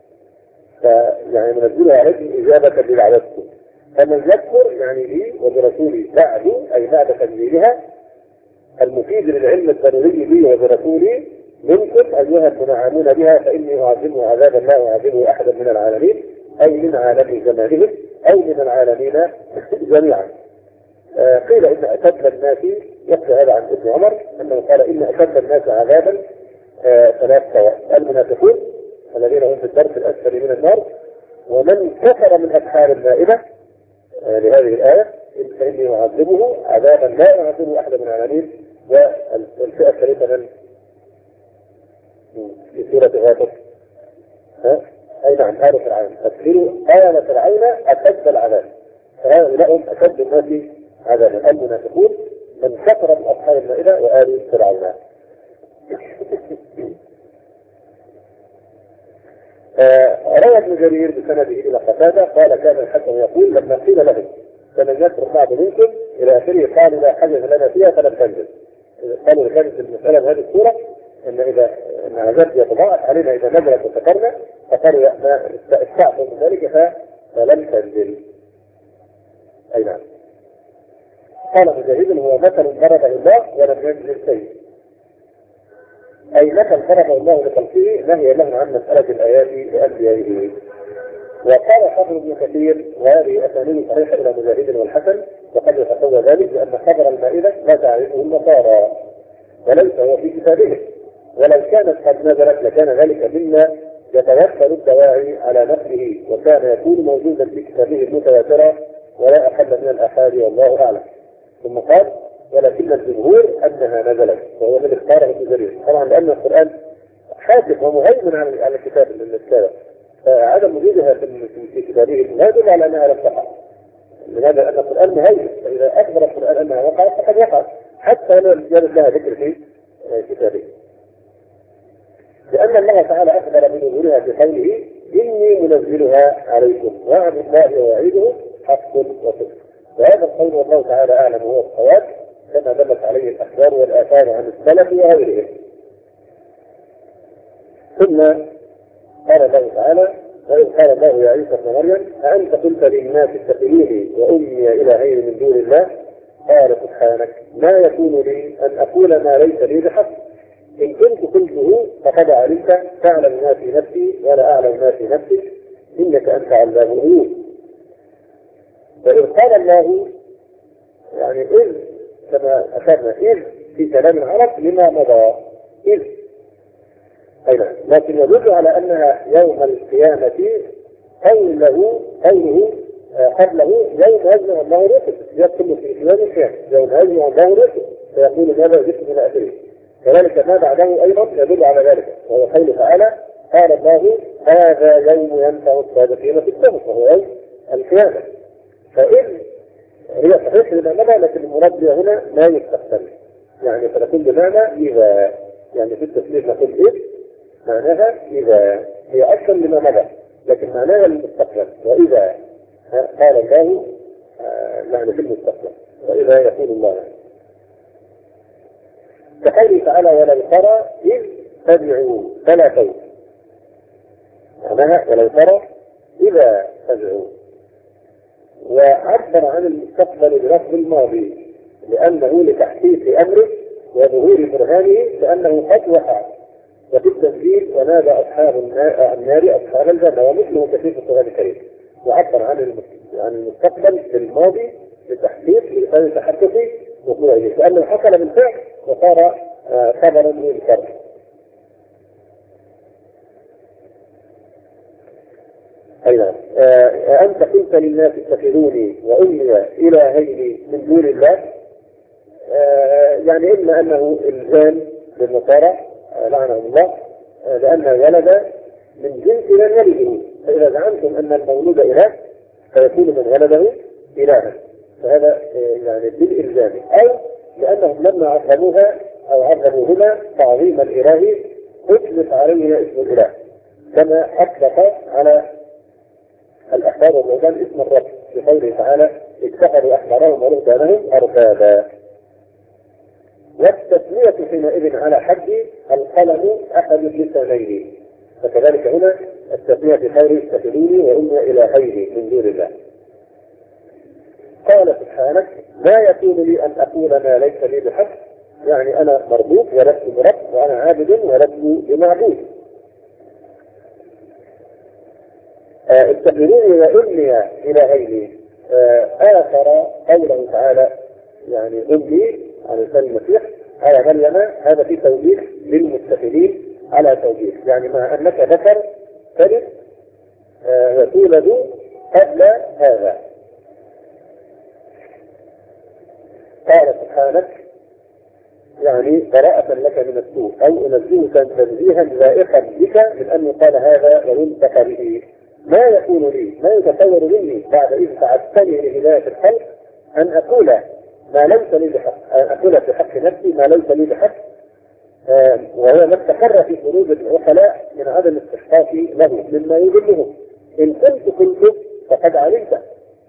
Speaker 1: فيعني منزلها عليكم إجابة لدعوتكم، فمن يكفر يعني لي وبرسولي بعد أي بعد تنزيلها المفيد للعلم الضروري بي وبرسولي منكم أيها المنعمون بها فإني أعذبه عذابا لا أعذبه أحدا من العالمين، أي من عالم زمانهم أو من العالمين جميعا. قيل إن أشد الناس، يحكى هذا عن ابن عمر أنه قال: إن أشد الناس عذابا ثلاث سواء: المنافقون الذين هم في الدرك الأسفل من النار، ومن كفر من أسحار المائدة لهذه الآية فإني أعذبه عذابا لا أعذبه أحدا من العالمين. والفئة الثالثة من في سورة غافر أي نعم آل فرعون، تفسير آل فرعون أشد العذاب، فهؤلاء هم أشد الناس عذابا المنافقون من كفر من أصحاب المائدة وآل فرعون. روى ابن جرير بسنده إلى قتادة قال: كان الحسن يقول لما قيل له فمن يكفر بعد منكم إلى آخره قالوا: لا حدث لنا فيها فلم تنزل. قالوا كانت المسألة بهذه الصورة إن إذا إن عذاب يتضاعف علينا إذا نزلت وسكرنا، فقالوا ما استعفوا من ذلك فلم تنزل. أي نعم. قال مجاهد: هو مثل ضربه الله ولم ينزل شيء، أي مثل ضربه الله لخلقه نهي له عن مسألة الآيات لأنبيائه. وقال حافظ ابن كثير: وهذه أسانيد صحيحة إلى مجاهد والحسن، وقد يتقوى ذلك لأن خبر المائدة لا تعرفه النصارى وليس هو في كتابهم، ولو كانت قد نزلت لكان ذلك مما يتوفر الدواعي على نفسه، وكان يكون موجودا في كتابه المتواترة ولا أقل من الآحاد والله أعلم. ثم قال ولكن الجمهور أنها نزلت، وهو الذي اختاره ابن جرير طبعا لأن القرآن حاكم ومهيمن على الكتاب من السابق، فعدم وجودها في كتابه لا يدل على أنها لم تقع. لماذا؟ لأن القرآن مهيمن، فإذا أخبر القرآن أنها وقعت فقد وقعت حتى لم يرد لها ذكر في كتابه. لأن الله تعالى أخبر بنزولها بقوله إني منزلها عليكم وعد الله ووعيده حق وصدق. وهذا القول والله تعالى أعلم هو الصواب كما دلت عليه الأخبار والآثار عن السلف وغيرهم. ثم قال الله تعالى وإذ قال الله يا عيسى ابن مريم أأنت قلت للناس اتخذوني وأمي إلهين من دون الله قال سبحانك ما يكون لي أن أقول ما ليس لي بحق إن كنت قلته فقد علمت تعلم ما في نفسي ولا أعلم ما في نفسك إنك أنت علام الغيوب. فإذ قال الله يعني إذ كما أشرنا إذ في كلام العرب لما مضى إذ أيضا، لكن يدل على أنها يوم القيامة قوله قبله يوم يجمع الله الرسل يدخل في يوم القيامة يوم يجمع الله الرسل فيقول ماذا جئت من آخره. كذلك ما بعده أيضا يدل على ذلك، وهو قوله تعالى قال الله هذا يوم ينفع الصادقين في الصدق وهو يوم القيامة. فإذ هي صحيح لما مضى، لكن المراد هنا لا يستخدم، يعني فنقول بمعنى إذا، يعني في التسليم نقول إذ معناها إذا، هي أكثر لما مضى لكن معناها المستقبل. وإذا قال الله يعني في المستقبل وإذا يقول الله كقوله تعالى ولو ترى إذ تدعوا فلا خوف، معناها ولو ترى إذا تدعوا. وعبر عن المستقبل بلفظ الماضي لأنه لتحقيق أمره وظهور برهانه لأنه قد وقع. وفي التنزيل ونادى أصحاب النار أصحاب الجنة ومثله كثير في القرآن الكريم. وعبر عن المستقبل بالماضي لتحقيق لتحقق وقوعه لأنه حصل بالفعل وصار خبرا للفرد. أيضا أنت قلت للناس اتخذوني وأمي إلهين من دون الله، يعني إما أنه إلزام للنصارى لعنهم الله لأن ولد من جنس من يلده، فإذا زعمتم أن المولود إله فيكون من ولده إلها، فهذا يعني بالإلزام، أو لأنهم لما عظموها أو عظموهما تعظيم الإله أطلق عليه اسم الإله كما أطلق على الأحبار والرهبان اسم الرب بقوله تعالى اتخذوا أحبارهم ورهبانهم أربابا. والتسمية حينئذ على حد القلم أحد اللسانين، فكذلك هنا التسمية بقوله اتخذوني وأمي إلهين من دون الله. قال سبحانك ما يكون لي أن أقول ما ليس لي بحق، يعني أنا مربوط ولست برب وأنا عابد ولست بمعبود. اتخذوني وأمي إلهين آخر قوله تعالى يعني أمي على لسان المسيح على مريم، هذا في توجيه للمتخذين على توجيه، يعني مع أنك ذكر تلد وتولد قبل هذا. قال سبحانك يعني براءة لك من السوء أو أنزهك تنزيها لائقا بك من أن يقال هذا وينطق به. ما يكون لي ما يتصور مني بعد إذ تعبتني لهداية الخلق أن أقول ما ليس لي بحق، أن أقول في حق نفسي ما ليس لي بحق، وهو ما استقر في قلوب العقلاء من عدم استحقاق له مما يذلهم. إن كنت قلت فقد علمت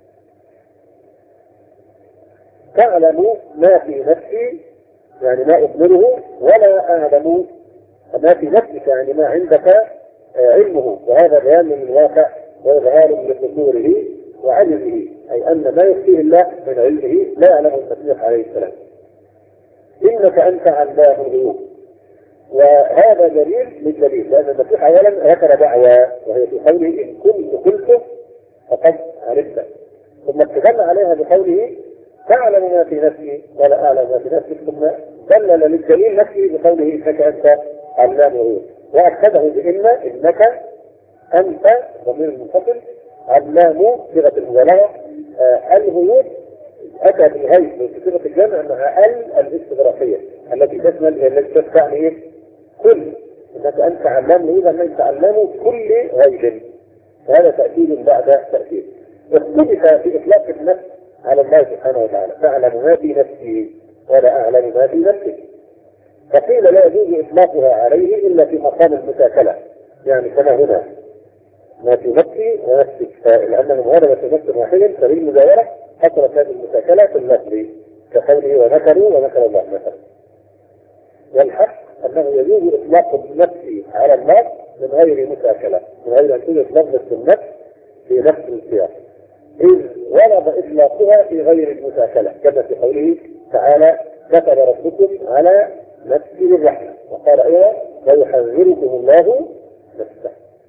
Speaker 1: تعلم ما في نفسي يعني ما أقبله ولا أعلم ما في نفسك يعني ما عندك علمه، وهذا بيان من الواقع وإظهار لقصوره وعجزه، أي أن ما يخفيه الله من علمه لا يعلمه المسيح عليه السلام. إنك أنت علام الغيوب، وهذا دليل للدليل، لأن المسيح أولا ذكر دعوى وهي في قوله إن كنت قلته فقد عرفت، ثم استدل عليها بقوله تعلم ما في نفسي ولا أعلم ما في نفسك، ثم دلل للدليل نفسه بقوله إنك أنت علام الغيوب، وأكده بإن إنك أنت ضمير منفصل، علام صيغة المبالغة. الغيوب أتى بالغيب من صيغة الجمع مع الاستغراقية التي تشمل التي تعني إيه؟ كل، إنك أنت علام الغيوب، أنك علام كل غيب. فهذا تأكيد بعد تأكيد. اختلف في إطلاق النفس على الله سبحانه وتعالى، تعلم ما في نفسي ولا أعلم ما في نفسك. فقيل لا يجوز إطلاقها عليه إلا في مقام المساكلة، يعني كما هنا ما في نفسي ونفسك، لأنه غلب في نفس واحد فبالمجاورة حصلت هذه المساكلة في النفس كقوله ومكروا ومكر الله مثلا. والحق أنه يجوز إطلاق النفس على الله من غير مساكلة، من غير أن توجد لفظة النفس في نفس السياق، إذ ورد إطلاقها في غير المساكلة كما في قوله تعالى كتب ربكم على نفسه الرحمة، وقال أيضا ويحذركم الله نفسه.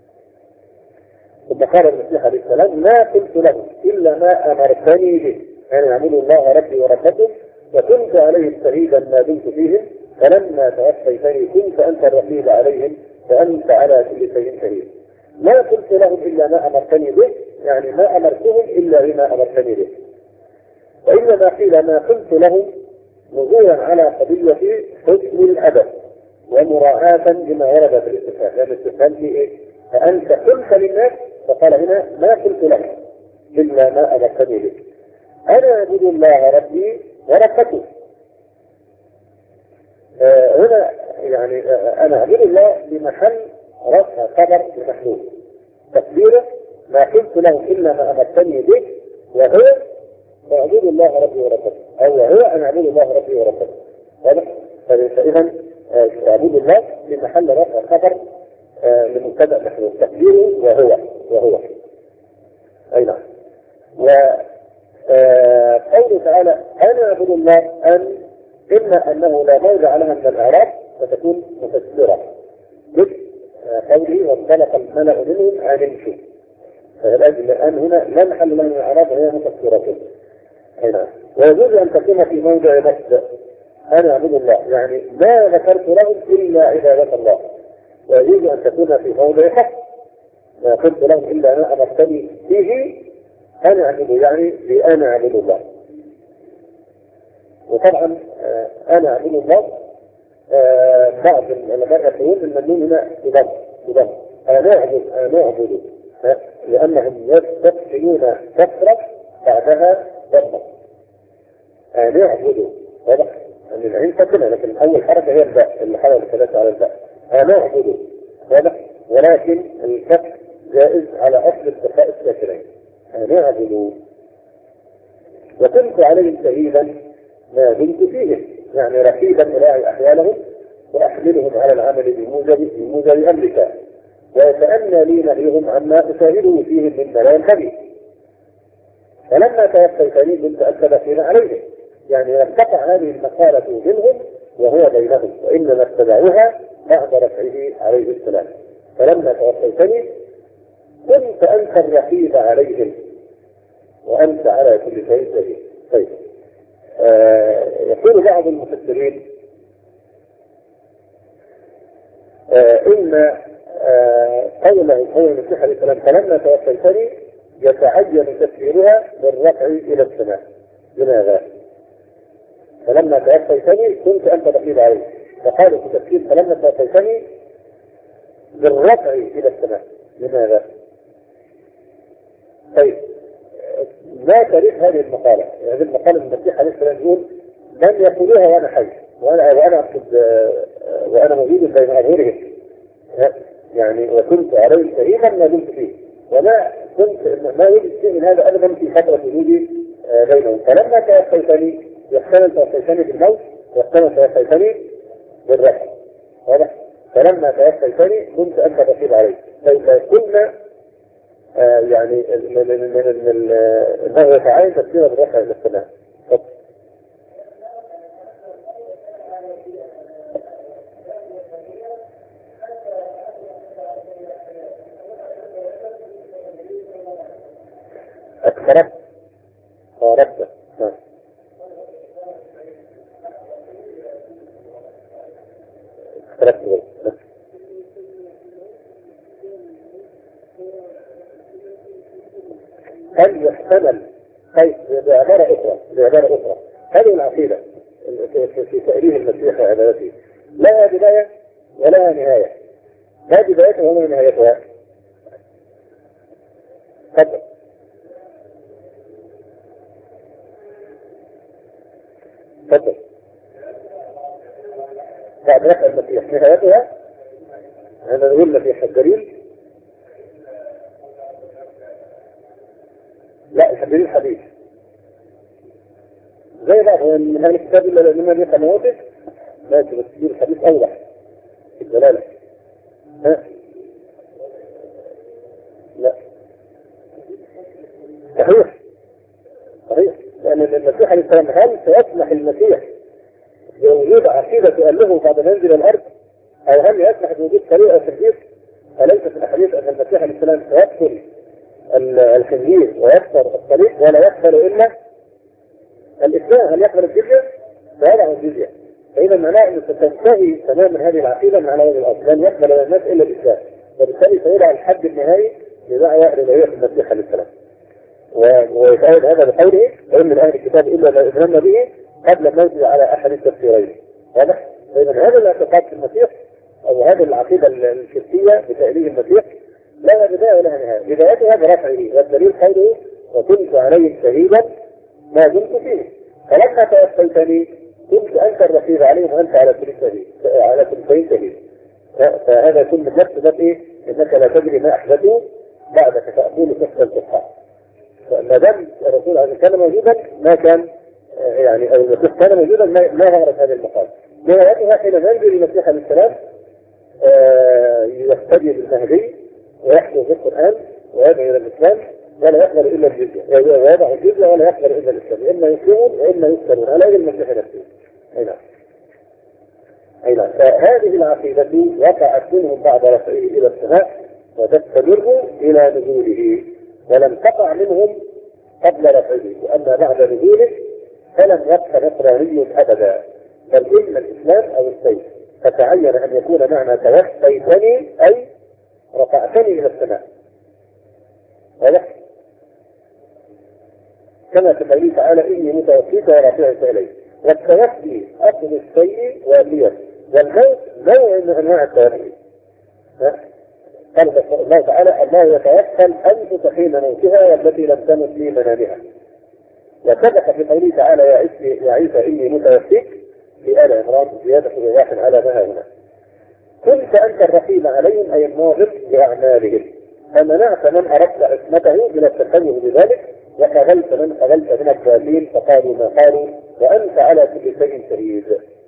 Speaker 1: ثم قال المسيح عليه السلام ما قلت لهم إلا ما أمرتني به أن يعبدوا الله ربي وربكم وكنت عليهم شهيدا ما دمت فيهم فلما توفيتني كنت أنت الرقيب عليهم فأنت على كل شيء شهيد. ما قلت لهم إلا ما أمرتني به، يعني ما أمرتهم إلا بما أمرتني به. وإنما قيل ما قلت لهم نزولا على قضية حسن الأدب ومراعاة لما ورد في الاستفهام، لأن الاستفهام في إيه؟ فأنت قلت للناس، فقال هنا ما قلت لهم إلا ما أمرتني به أنا أعبد الله ربي وربكم. هنا يعني أنا أعبد الله بمحل رفع خبر لمحلول، تقديره ما قلت لهم إلا ما أمرتني به، وهو أعبد الله ربي وربكم، أو هو أن أعبد الله ربي وربكم. فإذا أعبد الله بمحل رفع خبر لمبتدأ محلول، تقديره وهو أي نعم. وقوله تعالى أنا أعبد الله أن إما أنه لا موضع لها من الإعراب فتكون مفسرة مثل قوله وانطلق الملأ منهم أن امشوا، الآن هنا لا محل لها من الإعراب وهي مفسرة هنا. ويجوز أن تكون في موضع نفس أنا أعبد الله، يعني ما ذكرت لهم إلا عبادة الله. ويجوز أن تكون في موضع حق ما قلت لهم إلا ما أمرتني به أنا أعبد، يعني بأنا أعبد الله. وطبعا أنا أعبد الله بعض العلماء يقولون أن النون هنا بضم أنا أعبد لأنهم يستفعلون كثرة بعدها ضمة أنا أعبد، واضح أن العين ساكنة لكن أول حركة هي الباء اللي حاول الثلاثة على الباء أنا أعبد، واضح، ولكن الفتح جائز على أصل اتفاء الساكنين أنا أعبد. وكنت عليهم شهيدا ما دمت فيهم، يعني رقيبا أراعي أحوالهم وأحملهم على العمل بموجب أمرك ويتأنى لي نهيهم عما أشاهده فيهم من بلاء خبيث. فلما توفيتني كنت أنت بخيرا عليهم، يعني لم تقع هذه المقالة منهم وهو بينهم، وإنما اتبعوها بعد رفعه عليه السلام. فلما توفيتني كنت أنت الرقيب عليهم وأنت على كل شيء شهيد. طيب يقول بعض المفسرين إن قوله قول المسيح عليه السلام فلما توفيتني يتعين تفسيرها بالرفع إلى السماء. لماذا؟ فلما توفيتني كنت أنت رقيب عليه، فقالوا في تفسير فلما توفيتني بالرفع إلى السماء. لماذا؟ طيب ما تاريخ هذه المقالة؟ هذه المقالة المسيح عليه السلام يقول لم يقولوها وأنا حي وأنا أقصد وأنا موجود بين أظهرهم، يعني وكنت عليه شهيدا ما دمت فيه، وما كنت ما يوجد شيء من هذا أبدا في فترة وجودي بينهم. فلما توفيتني يحتمل توفيتني بالموت ويحتمل توفيتني بالرحم، واضح؟ فلما توفيتني كنت أنت رقيب عليه. فإذا كنا يعني من النهي يتعين تفسير بالرفع إلى السماء. اقتربت قاربت اقتربت هل يحتمل بعبارة أخرى هذه العقيدة في تأليه المسيح وعبادته لها بداية ولها نهاية، لا بدايتها ولا نهايتها. تفضل. تفضل. بعد نفع المسيح نهايتها أنا نقول المسيح الدليل، لا الدليل حديث زي بعض من هذه الكتاب إلا لمن يفهم موته لا تبتدي الحديث أوضح في الدلالة. ها؟ لا صحيح صحيح، لأن المسيح عليه السلام هل سيسمح المسيح بوجود عقيدة تؤله بعد ما ينزل الأرض، أو هل يسمح بوجود طريقة تنفيذ؟ أليس في الأحاديث أن المسيح عليه السلام سيقتل الخنزير ويكسر الطريق ولا يقبل إلا الإسلام؟ هل يقبل الجزية؟ فيضع الجزية. فإذا معناه أن ستنتهي تماما هذه العقيدة من على وجه الأرض، لن يقبل الناس إلا الإسلام، وبالتالي سيضع الحد النهائي لدعوة إلهية المسيح عليه السلام. ويشاهد هذا بقوله وإن من أهل الكتاب إلا ما إذننا به قبل الموت على أحد التفسيرين. واضح؟ فإذا هذا الاعتقاد في المسيح أو هذه العقيدة الشركية بتأليه المسيح لها بداية ولها نهاية. بدايتها برفعه، والدليل قوله وكنت عليهم شهيدا ما دمت فيه، فلما توفيتني كنت أنت الرقيب عليهم وأنت على كل شيء شهيد. فهذا يكون من نفس ذات إيه؟ إنك لا تدري ما أحدثوا بعدك فأقول تحت الصحة. فما دام الرسول عليه كان موجودا ما كان يعني أو المسيح كان موجودا ما ظهرت هذه المقال. نهايتها حين ينزل المسيح عليه السلام يقتدي بالمهدي ويحفظ القرآن ويدعو إلى الإسلام ولا يقبل إلا الجزية، ويضع الجزية ولا يقبل إلا الإسلام، إما يسلمون وإما يسلمون على يد المسيح نفسه. أي نعم. فهذه العقيدة وقعت منهم بعد رفعه إلى السماء وتستمر إلى نزوله، ولم تقع منهم قبل رفعه، وأما بعد نزوله فلم يبق نصراني أبدا، بل إما الإسلام أو السيف. فتعين أن يكون معنى توفيتني أي رفعتني إلى السماء. واضح؟ كما في قوله تعالى إني متوفيك ورافعك إليه. والتوفي أصل الشيء واليد، والموت نوع من أنواع التوفي. قال الله تعالى الله يتوفى الأنفس حين موتها والتي لم تمت في منامها. وسبق في قوله تعالى يا عيسى إني متوفيك في آل عمران زيادة رواح على ما هنا. كنت أنت الرقيب عليهم أي الناظر بأعمالهم، فمنعت من أردت عصمته من التخوف بذلك، وقبلت من قبلت من الضالين فقالوا ما قالوا، وأنت على كل شيء شهيد.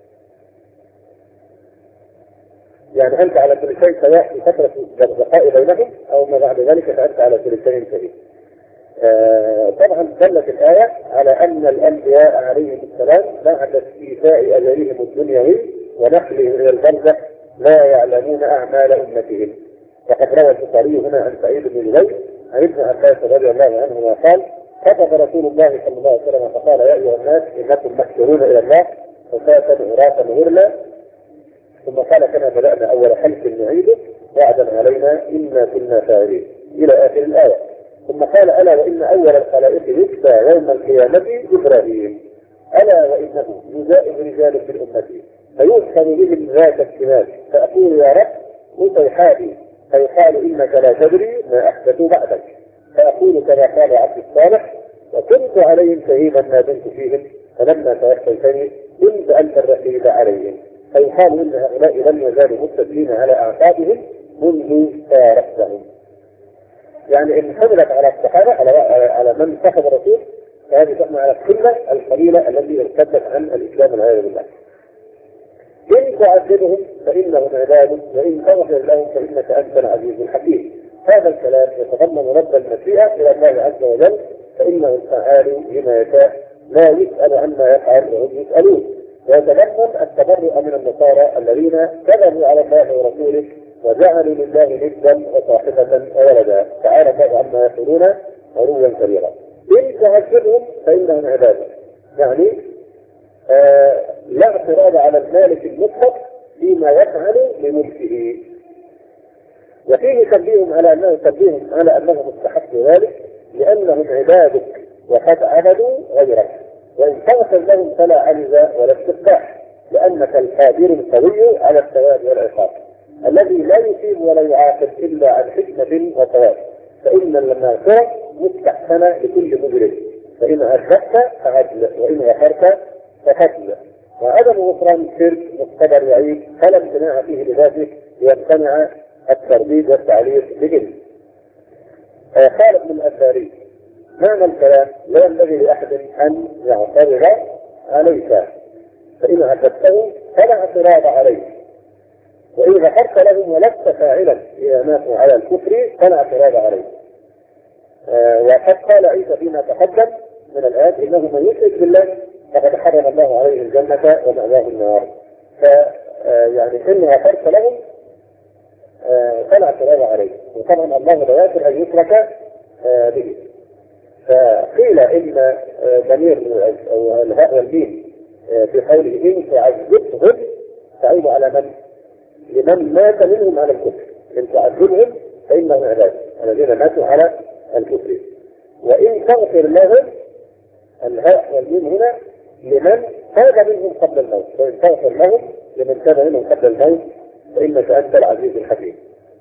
Speaker 1: يعني أنت على كل شيء سواء في فترة البقاء بينهم أو ما بعد ذلك فأنت على كل شيء شهيد. طبعا دلت الآية على أن الأنبياء عليهم السلام بعد استيفاء أجلهم الدنيوي ونقلهم إلى البرزخ لا يعلمون أعمال أمتهم. وقد روى البخاري هنا عن سعيد بن جبير عن ابن عباس رضي الله عنهما قال كتب رسول الله صلى الله عليه وسلم فقال يا أيها الناس إنكم محشورون إلى الله حفاة عراة غرلا، ثم قال كما بدأنا أول خلق نعيده وعدا علينا إنا كنا فاعلين إلى آخر الآية. ثم قال ألا وإن أول الخلائق يكفى يوم القيامة إبراهيم، ألا وإنه يزائد رجال من أمتي فيؤخذ بهم ذات الشمال فأقول يا رب متيحادي، فيقال إنك لا تدري ما أحدثوا بعدك، فأقول كما قال عبد الصالح وكنت عليهم شهيدا ما دمت فيهم فلما توفيتني كنت أنت الرقيب عليهم، فيقال إن هؤلاء لم يزالوا متكئين على أعقابهم منذ فارقتهم. يعني إن حملت على الصحابة على من صحب الرسول فهذه تحمل على السنة القليلة التي ارتدت عن الإسلام والعياذ بالله. إن تعذبهم فإنهم عباد وإن تغفر لهم فإنك أنت العزيز الحكيم. هذا الكلام يتضمن رد المشيئة إلى الله عز وجل، فإنه فعال لما يشاء لا يسأل عما يفعل وهم يسألون. ويتضمن التبرؤ من النصارى الذين كذبوا على الله ورسوله وجعلوا لله ندا وصاحبة وولدا، تعالى الله عما يقولون علوا كبيرا. إن تعذبهم فإنهم عباد، يعني لا اعتراض على المالك المطلق فيما يفعل لملكه. وفيه تنبيه على أنه مستحق ذلك، لأنهم عبادك وقد عبدوا غيرك، وإن تغفر لهم فلا عجز ولا استقباح، لأنك القادر القوي على الثواب والعقاب الذي لا يثيب ولا يعاقب إلا عن حكمة وثواب، فإن المغفرة مستحسنة لكل مجرم، فإن أشركت فعدل وإن غفرت ففضل، وعدم غفران الشرك مقتضى يعيد، فلا امتناع فيه لذاته ليمتنع الترديد والتعليق بجنس. خالد من الأثاري: معنى الكلام لا ينبغي لأحد أن يعترض عليك، فإن عذبته فلا اعتراض عليك، وإن غفرت لهم ولست فاعلا إذا ماتوا على الكفر فلا اعتراض عليك. وقد قال عيسى فيما تقدم من الآيات: إنه من يشرك بالله فقد حرم الله عليه الجنة ومأواه النار. يعني إن غفرت لهم فلا اعتراض عليه، وطبعا الله لا يغفر أن يشرك به. فقيل إن ضمير أو الهاء والميم في قوله إن تعذبهم تعود على من؟ لمن مات منهم على الكفر. إن تعذبهم فإنهم عباد الذين ماتوا على الكفر. وإن تغفر لهم، الهاء والميم هنا لمن تاب منهم قبل الموت، وإن تغفر لهم لمن تاب منهم قبل الموت فإنك أنت العزيز الحكيم.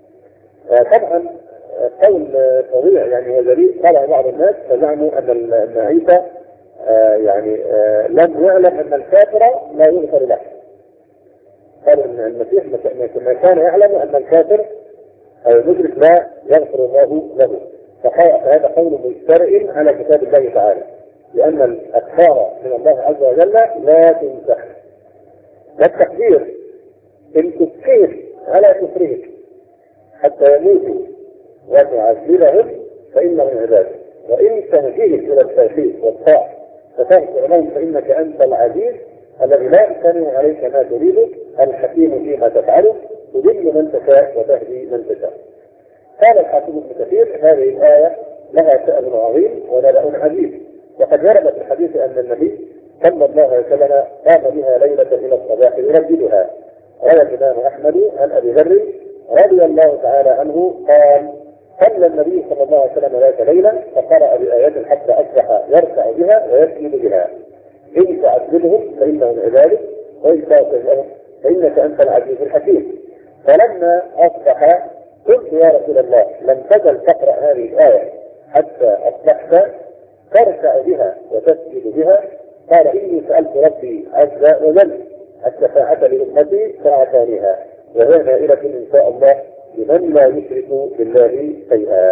Speaker 1: طبعا قول طبيعي يعني وجريء قال بعض الناس فزعموا أن عيسى يعني لم يعلم أن الكافر لا يغفر له. قالوا أن المسيح ما كان يعلم أن الكافر أو المشرك لا يغفر الله له، فهذا قول مجترئ على كتاب الله تعالى، لأن الأكفار من الله عز وجل لا تمسح. والتقدير إن تبقيه على كفرهم حتى يموتوا وتعذبهم فإنهم عباد، وإن تهديهم إلى التوحيد والطاعة فتغفر لهم فإنك أنت العزيز الذي لا يمتنع عليك ما تريد، الحكيم فيما تفعله، تضل من تشاء وتهدي من تشاء. قال الحافظ ابن كثير: هذه الآية لها شأن عظيم ونبأ عجيب، وقد ورد في الحديث أن النبي صلى الله عليه وسلم قام بها ليلة إلى الصباح يرددها. روى الإمام أحمد عن أبي ذر رضي الله تعالى عنه قال: صلى النبي صلى الله عليه وسلم ذات ليلة فقرأ بآيات حتى أصبح يركع بها ويسجد بها: إن تعذبهم فإنهم عبادك وإن تغفر لهم فإنك أنت العزيز الحكيم. فلما أصبح قلت: يا رسول الله، لم تزل تقرأ هذه الآية حتى أصبحت تركع بها وتسجد بها؟ قال: إني سألت ربي عز وجل الشفاعة لأمتي فأعطانيها، وهي نائلة إن شاء الله لمن لا يشرك بالله شيئا.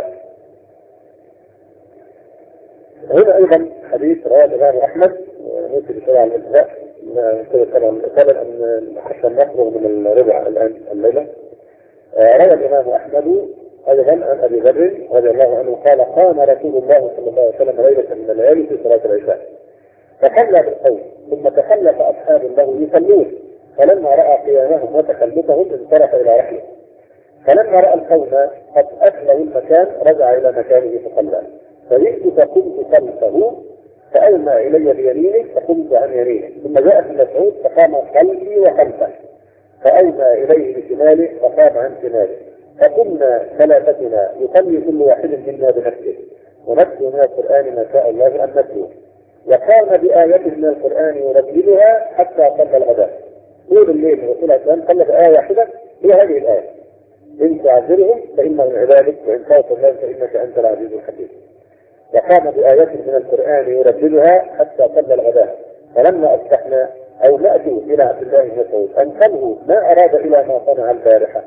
Speaker 1: هنا أيضا حديث رواه الإمام أحمد مثل شرع الإجزاء قبل أن حتى نخرج من الربع الآن الليلة. روى الإمام أحمد أيضا عن أبي ذر رضي الله عنه قال: قام رسول الله صلى الله عليه وسلم ليلة من الليالي في صلاة العشاء فصلى بالقوم، ثم تخلف أصحاب له يصلون، فلما رأى قيامهم وتخلفهم انصرف إلى رحله، فلما رأى القوم قد أكملوا المكان رجع إلى مكانه فصلى، فجئت فقمت خلفه فأومى إلي بيمينه فقمت عن يمينه، ثم جاء ابن مسعود فقام خلفي وخلفه فأومى إليه بشماله فقام عن شماله، فقمنا ثلاثتنا يصلي كل واحد منا بنفسه، ونتلو من القرآن ما شاء الله أن نتلوه، وقام بآية من القرآن يرددها حتى صلى الغداء. طول الليل الرسول صلى الله عليه وسلم صلى بآية واحدة هي هذه الآية: إن تعذرهم فإنهم عبادك وإن تغفر لهم فإنك أنت العزيز الحكيم. وقام بآية من القرآن يرددها حتى صلى الغداء. فلما أصبحنا أو نأتوا إلى عبد الله بن مسعود أنقذه ما أراد إلى ما صنع البارحة،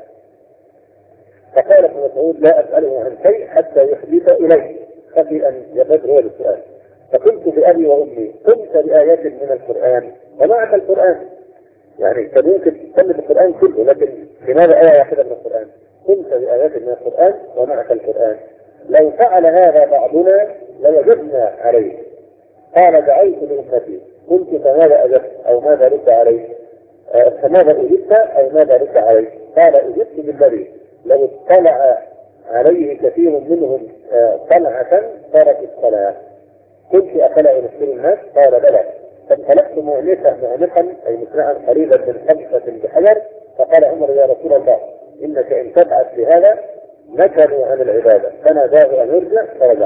Speaker 1: فقال ابن مسعود: لا أسأله عن شيء حتى يحدث إليه، خفي أن يبدر هو السؤال. فقلت بأبي وأمي: قمت بآيات من القرآن ومعك القرآن، يعني كان ممكن تسمي القرآن كله، لكن لماذا آية واحدة من القرآن؟ قمت بآيات من القرآن ومعك القرآن، لو فعل هذا بعضنا لوجدنا عليه. قال: دعيت لأمتي. قلت: فماذا أجبت أو ماذا رد عليه؟ فماذا أجبت أو ماذا رد عليه؟ قال: أجبت بالذي لو اطلع عليه كثير منهم طلعة ترك الصلاة. قلت: أفلا ينفر الناس؟ قال: بلى. فانطلقت معنفا أي مسرعا قريبا من خمسة بحجر، فقال عمر: يا رسول الله، إنك إن تبعث بهذا نكلوا عن العبادة، فناداه أن يرجع فرجع.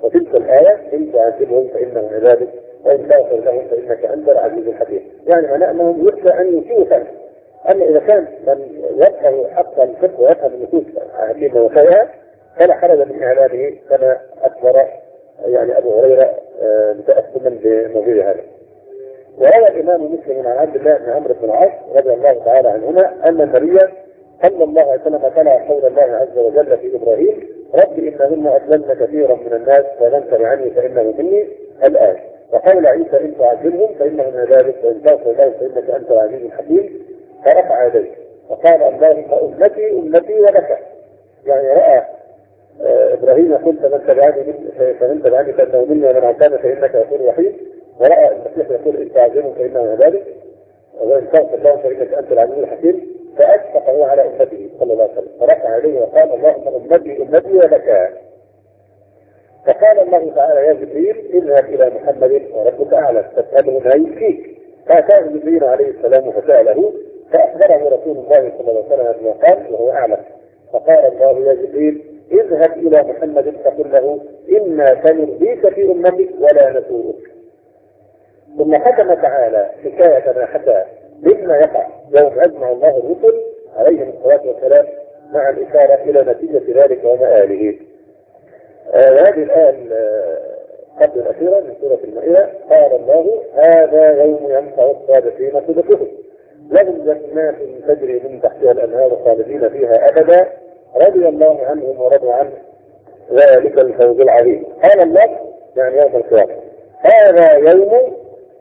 Speaker 1: وتلك الآية إن تعذبهم فإنهم عبادك وإن تغفر لهم فإنك أنت العزيز الحكيم. يعني معناه أنهم يخشى أن يسيئوا فعلا. أما إذا كان من يفهم حق الفقه ويفهم النصوص حكيمة وفيها فلا حرج من إعلانه كما أخبر يعني أبو هريرة متأثما بنظير هذا. وروى الإمام مسلم عن عبد الله بن عمرو بن العاص رضي الله تعالى عنهما أن النبي صلى الله عليه وسلم تلا قول الله عز وجل في إبراهيم رب إنهن أضللن كثيرا من الناس فمن تبعني فإنه مني الآن. وقول عيسى إن تعذبهم فإنهم عبادك وإن تغفر لهم فإنك أنت العزيز الحكيم. فرفع يديه وقال اللهم أمتي أمتي ولك. يعني رأى إبراهيم يقول فمن تبعني فإنه مني ومن عصاني فإنك غفور رحيم. ورأى المسيح يقول إن تعذبهم فإنهم عبادك وإن تغفر لهم فإنك أنت العزيز الحكيم. فأشفق هو على أمته صلى الله عليه وسلم فرفع يديه وقال اللهم أمتي أمتي ولك. فقال الله تعالى يا جبريل اذهب إلى محمد وربك أعلم فاسأله ما يكفيك. فأتاه جبريل عليه السلام فسأله فأخبره رسول الله صلى الله عليه وسلم بما قال وهو أعلم. فقال الله يا جبريل اذهب إلى محمد فقل له إنا سنرضيك في أمتك ولا نسوءك. ثم ختم تعالى حكاية ما حكى مما يقع يوم أجمع الله الرسل عليهم الصلاة والسلام مع الإشارة إلى نتيجة ذلك ومآله. وهذه الآية قبل الأخيرة من سورة المائدة قال الله هذا يوم ينفع الصادقين صدقهم لهم جنات تجري من تحتها الأنهار خالدين فيها أبدا رضي الله عنهم ورضوا عنه ذلك الفوز العظيم. قال الله يعني يوم القيامة هذا يوم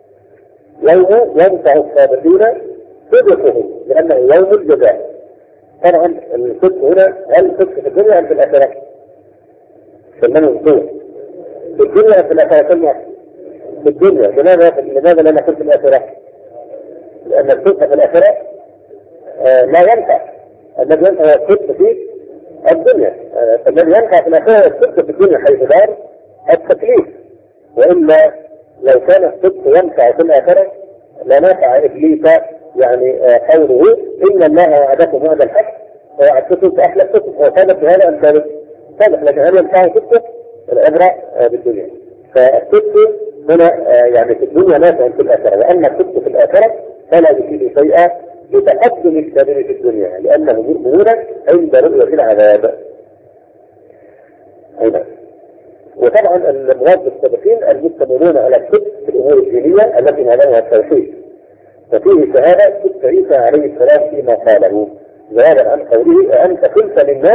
Speaker 1: ينفع الصادقين صدقهم لأنه يوم الجزاء. طبعا الصدق هنا هل الصدق في الدنيا أم في الآخرة؟ فالمن الصدق في الدنيا أم في الآخرة؟ في الدنيا. لماذا لا نقول في الآخرة؟ لأن الصدق في الآخرة لا ينفع. الذي ينفع الصدق في الدنيا. الذي ينفع في الآخرة الصدق في الدنيا حيث دار التكليف. وإلا لو كان الصدق ينفع في الآخرة لنفع إبليس يعني قوله إن الله وعدكم وعد الحق ووعدتكم فأخلفتكم وكانت بهذا أن كانت صالح. لكن هل ينفع الصدق؟ العبرة بالدنيا. فالصدق هنا يعني في الدنيا نافع في الآخرة. وأما الصدق في الآخرة فلا يفيد شيئا لتقدم الكافر في الدنيا لأنه يؤمنون عند رؤية العذاب. أيضا وطبعا المراد بالصادقين المستمرون على الصدق في الأمور الدينية التي نظمها التوحيد. ففيه شهادة صدق عيسى عليه السلام فيما قاله جوابا عن قوله أنت قلت للناس.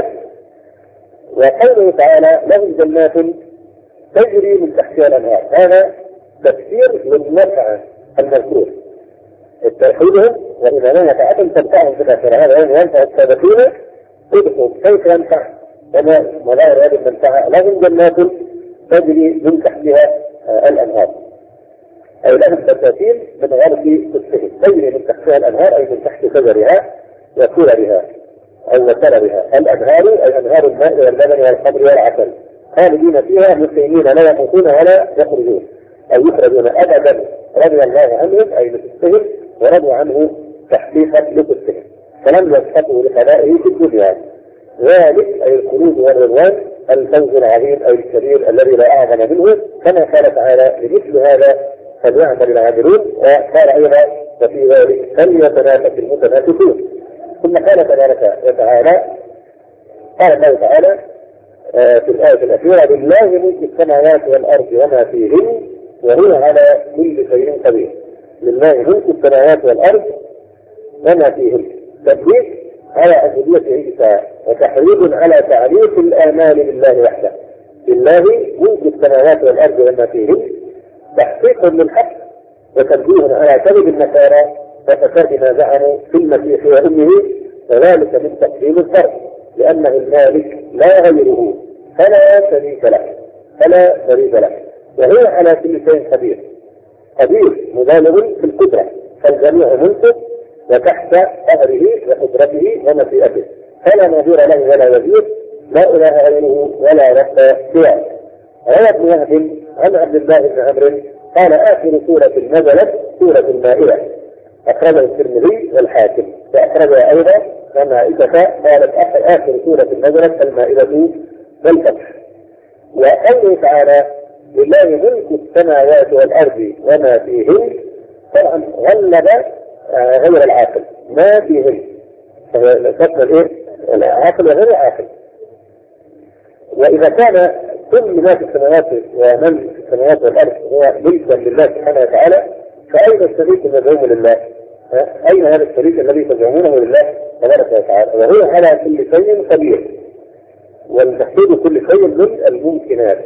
Speaker 1: وقوله تعالى لهم جنات تجري من تحتها الأنهار. هذا تفسير للنفع المذكور توحيدهم وإيمانهم وطاعتهم تنفعهم في الآخرة. هذا ينفع الصادقين صدقهم كيف ينفع وما مظاهر هذه المنفعة. لهم جنات تجري من تحتها الأنهار أي لهم بساتين من غرف صدقهم تجري من تحتها الأنهار أي من تحت شجرها وثمرها أو وثمرها. الأنهار أي أنهار الماء واللبن والخمر والعسل خالدين فيها مقيمين لا يموتون ولا يخرجون أي يخرجون أبدا رضي الله عنهم أي لصدقهم ورضوا عنه تحقيقا لصدقهم فلم يسقطوا لقضائه في الدنيا. ذلك أي الخلود والرضوان الفوز العظيم أي الكبير الذي لا أعظم منه كما قال تعالى لمثل هذا فليعمل العاملون. وقال أيضا وفي ذلك فليتنافس المتنافسون. ثم قال تبارك وتعالى قال الله تعالى في الآية الأخيرة لله ملك السماوات والأرض وما فيهن وهو على كل شيء قدير. لله ملك السماوات والأرض وما فيهن تثبيت على عبودية عيسى وتحريض على تعريف الآمال لله وحده. لله ملك السماوات والأرض وما فيهن تحقيق للحق وتنبيه على كذب النصارى وفساد ما زعموا في المسيح وأمه وذلك من تقديم الفرد لأنه المالك لا غيره فلا شريك له وهو على كل شيء قدير مبالغ في القدرة فالجميع ملكه وتحت قهره وقدرته ومشيئته فلا نظير له ولا وزير لا إله غيره ولا رب سواه. روى ابن وهب عن عبد الله بن عمرو قال آخر سورة نزلت سورة المائدة أخرجه الترمذي والحاكم وأخرجها أيضا عن عائشة قالت آخر سورة نزلت المائدة والفتح. وقوله تعالى لله ملك السماوات والأرض وما فيهن، طبعا غلب غير العاقل ما فيهن، فكتنا الايه؟ العاقل وغير العاقل. وإذا كان كل ما في السماوات ومن في السماوات والأرض هو ملكا لله سبحانه وتعالى، فأين الشريك المزعوم لله؟ أين هذا الشريك الذي تزعمونه لله تبارك وتعالى؟ وهو على كل شيء قدير، والمحدود كل شيء من الممكنات،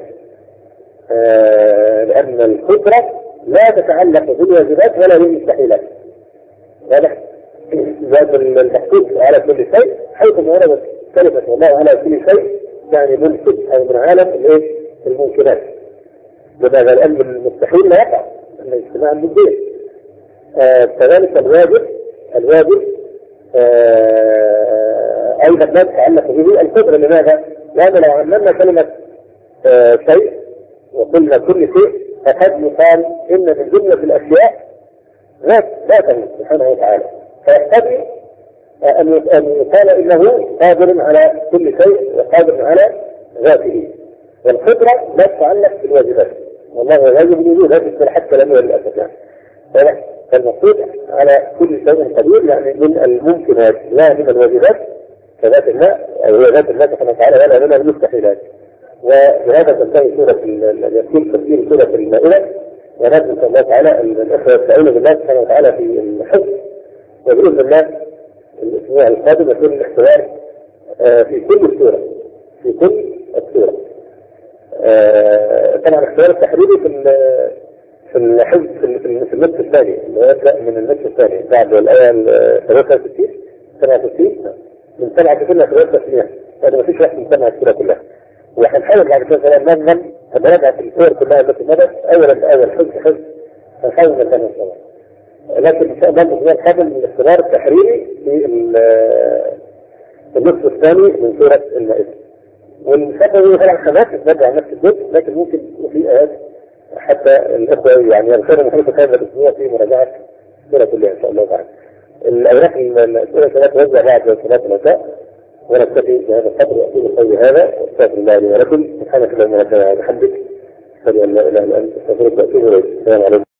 Speaker 1: لأن القدرة لا تتعلق بالواجبات ولا بالمستحيلات. هذا ذات المحدود على كل شيء، حيث وردت كلمة الله على كل شيء يعني ممكن أو من عالم الايه؟ الممكنات. لماذا؟ لأن المستحيل لا يقع، أن اجتماع المدين. كذلك الواجب أيضا لا تتعلق به القدرة. لماذا؟ لأن لو عملنا كلمة شيء وقلنا كل شيء فقد يقال إن من جملة الأشياء ذاته سبحانه وتعالى، فيقتضي أن يقال إنه قادر على كل شيء وقادر على ذاته. والقدرة لا تتعلق بالواجبات، والله واجب الوجود هذه حتى لم للأسف يعني. فالمقصود على كل شيء قدير يعني من الممكنات لا من الواجبات كذات الله أو هي ذات الله سبحانه وتعالى ولا من المستحيلات. وبهذا تنتهي سورة يكون تفسير سورة المائدة. ونسأل الله تعالى الإخوة يستعينوا بالله سبحانه وتعالى في الحفظ، وبإذن الله الأسبوع القادم يكون الاختبار في كل السورة طبعا الاختبار التحريري في الحفظ في النصف الثاني اللي يبدأ من النصف الثاني بعد الآية 67 من 67 ل 63 يعني ما فيش واحد من سمع السورة كلها. وهنحاول بعد كده ننظم هنراجع في السور كلها التي مضت أول حفظ هنحاول نفهم إن شاء الله. لكن إن شاء الله الأسبوع القادم من الاختبار التحريري في النصف الثاني من سورة المائدة. والمشاهدة طبعا خلاص نرجع نفس الجزء، لكن ممكن في آيات حتى الإخوة يعني يغفروا من حيث هذا الأسبوع في مراجعة السورة كلها إن شاء الله تعالى. الأوراق السورة ثلاث توزع بعد صلاة العشاء، ونكتفي بهذا القدر وأقول قولي هذا واستغفر الله لي ولكم. سبحانك اللهم وبحمدك أشهد أن لا إله إلا أنت أستغفرك وأتوب إليك. السلام عليكم.